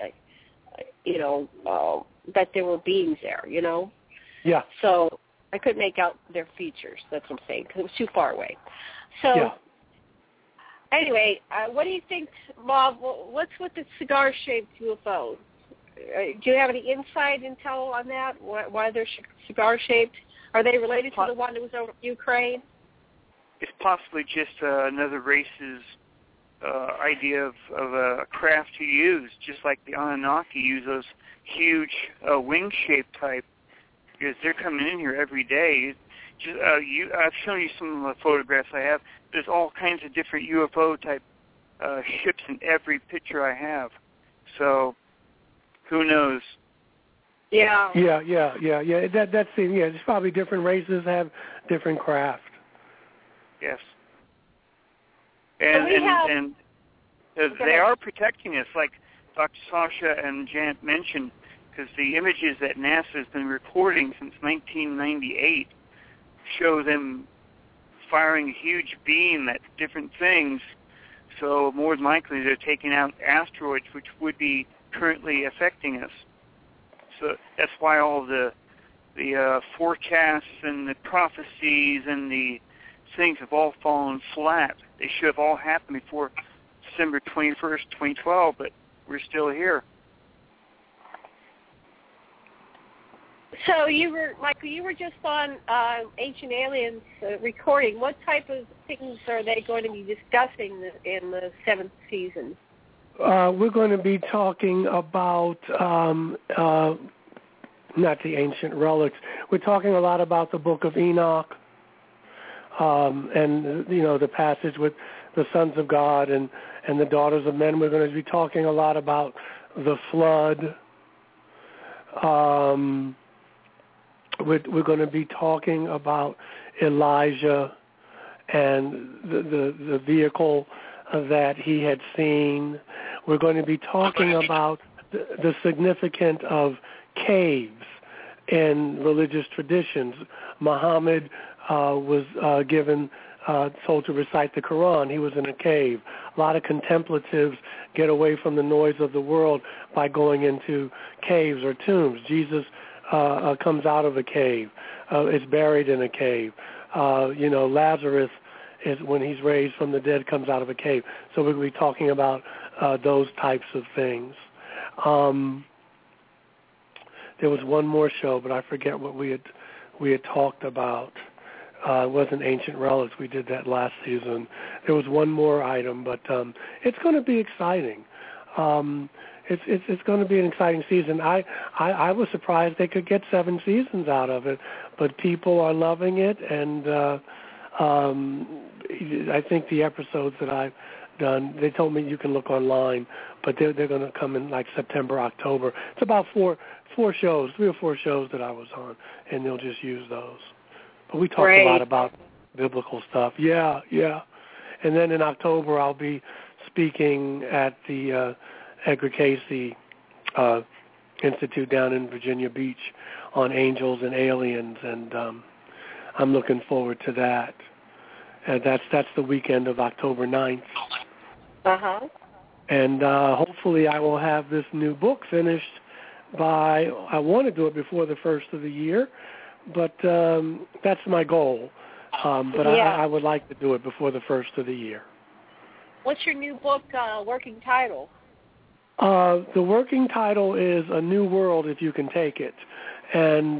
that there were beings there, Yeah. So I couldn't make out their features. That's what I'm saying, because it was too far away. So anyway, what do you think, Bob? What's with the cigar-shaped UFO? Do you have any inside intel on that? Why they're cigar-shaped? Are they related to the one that was over Ukraine? It's possibly just another race's idea of a craft to use, just like the Anunnaki use those huge wing-shaped type, because they're coming in here every day. I've shown you some of the photographs I have. There's all kinds of different UFO type ships in every picture I have. So who knows? Yeah. That's it. Yeah, there's probably different races have different craft. Yes. And they are protecting us, like Dr. Sasha and Janet mentioned, because the images that NASA has been recording since 1998 show them firing a huge beam at different things. So more than likely they're taking out asteroids, which would be currently affecting us. So that's why all the forecasts and the prophecies and the things have all fallen flat. They should have all happened before December 21st, 2012, but we're still here. So Michael, you were just on Ancient Aliens recording. What type of things are they going to be discussing in the 7th season? We're going to be talking about not the ancient relics. We're talking a lot about the Book of Enoch, and the passage with the sons of God and the daughters of men. We're going to be talking a lot about the flood. We're going to be talking about Elijah and the vehicle that he had seen. We're going to be talking about the significance of caves in religious traditions. Muhammad was given told to recite the Quran. He was in a cave. A lot of contemplatives get away from the noise of the world by going into caves or tombs. Jesus comes out of a cave, is buried in a cave. Lazarus is, when he's raised from the dead, comes out of a cave. So we'll be talking about those types of things. There was one more show, but I forget what we had talked about. It wasn't Ancient Relics. We did that last season. There was one more item, but it's going to be exciting. It's going to be an exciting season. I was surprised they could get 7 seasons out of it, but people are loving it, and I think the episodes that I've done, they told me you can look online, but they're going to come in like September, October. It's about 3 or 4 shows that I was on, and they'll just use those. But we talked a lot about biblical stuff. Yeah. And then in October, I'll be speaking at the Edgar Cayce Institute down in Virginia Beach on angels and aliens, and I'm looking forward to that. And that's the weekend of October 9th. Uh-huh. And hopefully I will have this new book finished by, I want to do it before the first of the year, but that's my goal. But I would like to do it before the first of the year. What's your new book working title? The working title is A New World If You Can Take It. And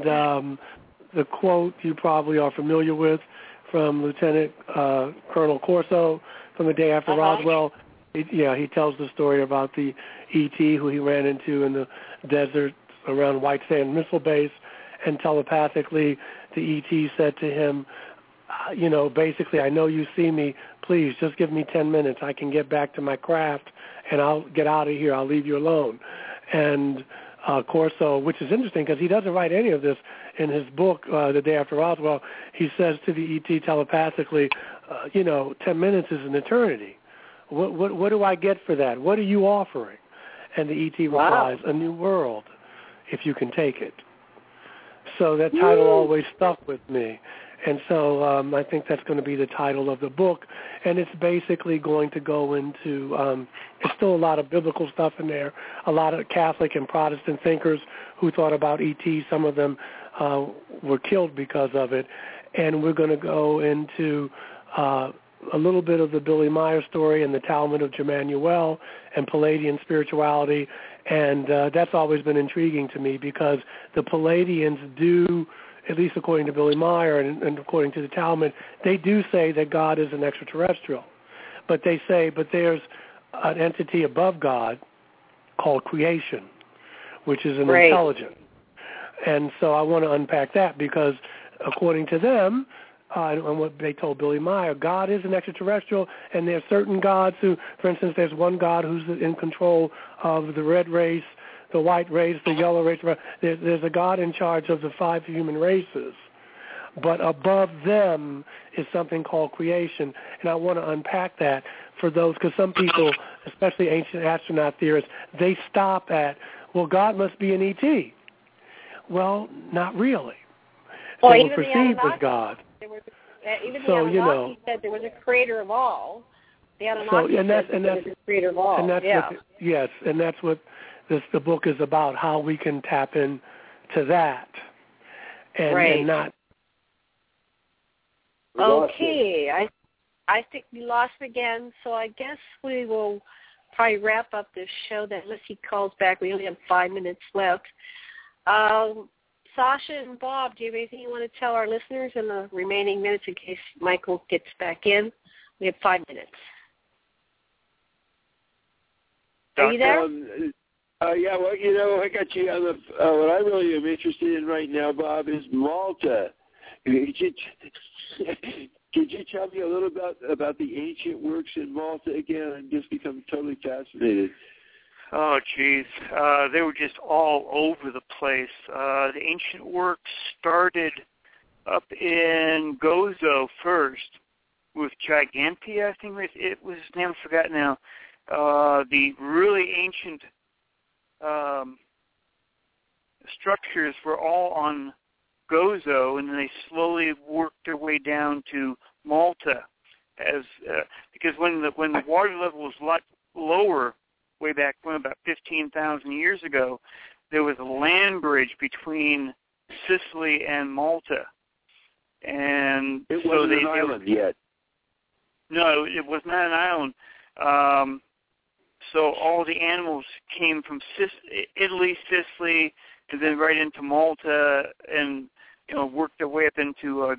the quote you probably are familiar with from Lieutenant Colonel Corso from The Day After Roswell. He tells the story about the E.T. who he ran into in the desert around White Sands Missile Base, and telepathically the E.T. said to him, basically, I know you see me. Please, just give me 10 minutes. I can get back to my craft, and I'll get out of here. I'll leave you alone. And Corso, which is interesting because he doesn't write any of this in his book, The Day After Roswell, he says to the E.T. telepathically, 10 minutes is an eternity. What do I get for that? What are you offering? And the E.T. replies, A new world, if you can take it. So that title always stuck with me. And so I think that's going to be the title of the book. And it's basically going to go into, there's still a lot of biblical stuff in there, a lot of Catholic and Protestant thinkers who thought about E.T. Some of them were killed because of it. And we're going to go into a little bit of the Billy Meyer story and the Talmud of Jermanuel and Palladian spirituality. And that's always been intriguing to me because the Palladians do, at least according to Billy Meyer and according to the Talmud, they do say that God is an extraterrestrial. But they say, but there's an entity above God called creation, which is an intelligence. And so I want to unpack that because according to them, and what they told Billy Meyer, God is an extraterrestrial, and there are certain gods who, for instance, there's one God who's in control of the red race, the white race, the yellow race. There's a God in charge of the 5 human races. But above them is something called creation. And I want to unpack that for those, because some people, especially ancient astronaut theorists, they stop at, well, God must be an E.T. Well, not really. Well, they were perceived as God. Even the Anunnaki said there was a creator of all. The Anunnaki said there was a creator of all. And that's and that's what the book is about, how we can tap into that and not. Okay, I think we lost again, so I guess we will probably wrap up this show then unless he calls back. We only have 5 minutes left. Sasha and Bob, do you have anything you want to tell our listeners in the remaining minutes in case Michael gets back in? We have 5 minutes. Are you there? I got you on the. What I really am interested in right now, Bob, is Malta. Could you tell me a little about the ancient works in Malta again? I've just become totally fascinated. Oh, geez. They were just all over the place. The ancient works started up in Gozo first with Gigantia, I think it was his name, I forgot now. The really ancient structures were all on Gozo, and then they slowly worked their way down to Malta. because when the water level was a lot lower, way back when, about 15,000 years ago, there was a land bridge between Sicily and Malta, and it wasn't an island yet. No, it was not an island. So all the animals came from Italy, Sicily, and then right into Malta, and worked their way up into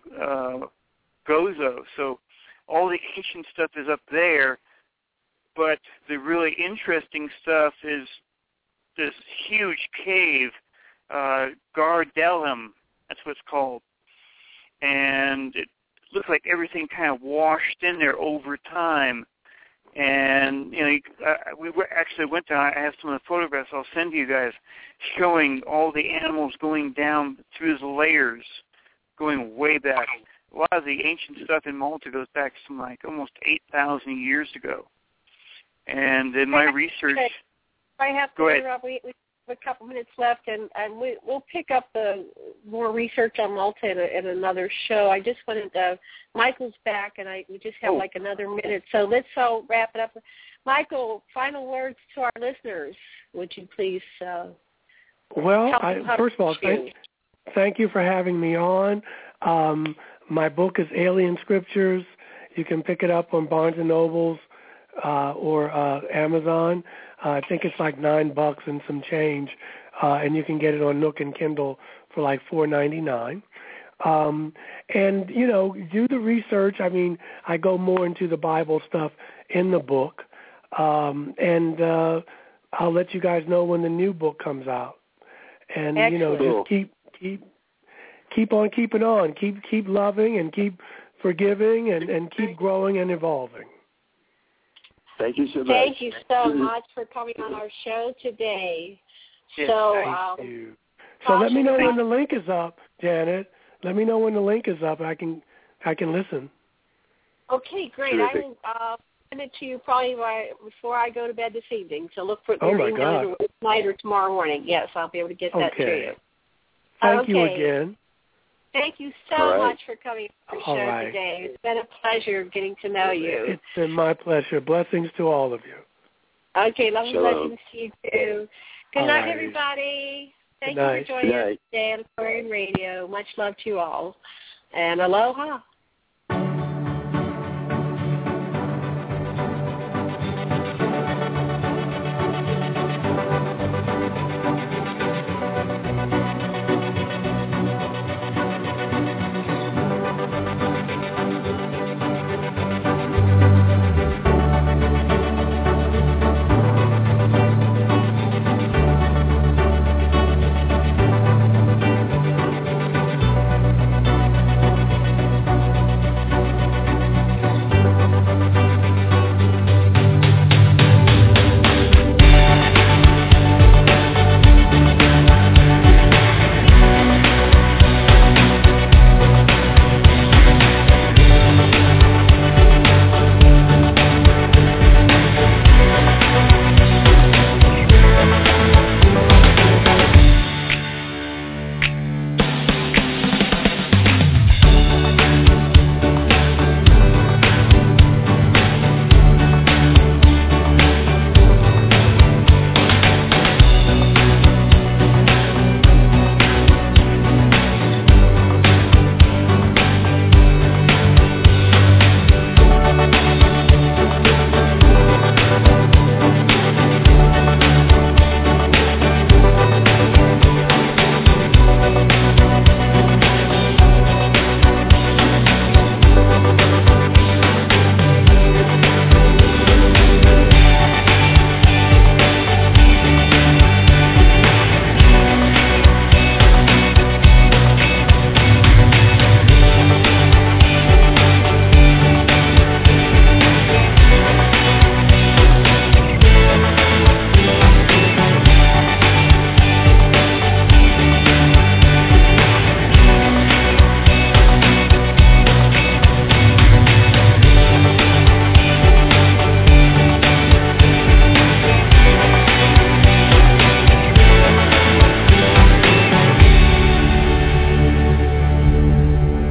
Gozo. So all the ancient stuff is up there, but the really interesting stuff is this huge cave, Gardelum, that's what it's called. And it looks like everything kind of washed in there over time. And, we actually went down. I have some of the photographs I'll send you guys showing all the animals going down through the layers, going way back. A lot of the ancient stuff in Malta goes back to almost 8,000 years ago. And in my research... I have to go ahead. interrupt. We have a couple minutes left, and we'll pick up the more research on Malta in another show. I just wanted to... Michael's back, and we just have another minute. So let's all wrap it up. Michael, final words to our listeners, would you please? First of all, thank you for having me on. My book is Alien Scriptures. You can pick it up on Barnes & Nobles or Amazon. I think it's like $9 and some change, and you can get it on Nook and Kindle for like $4.99. And, do the research. I mean, I go more into the Bible stuff in the book, and I'll let you guys know when the new book comes out. And, Excellent. just keep on keeping on. Keep loving and keep forgiving and keep growing and evolving. Thank you so much. Thank you so much for coming on our show today. Yes, thank you. So let me know when the link is up, Janet. Let me know when the link is up. I can listen. Okay, great. Terrific. I will send it to you probably before I go to bed this evening. So look for Oh, my email God. tonight or tomorrow morning. Yes, I'll be able to get that to you. Thank you again. Thank you so much for coming on the show right. today. It's been a pleasure getting to know you. It's been my pleasure. Blessings to all of you. Okay, love and blessings to you too. Good night, everybody. Thank you for joining us today on Aquarian Radio. Much love to you all. And aloha.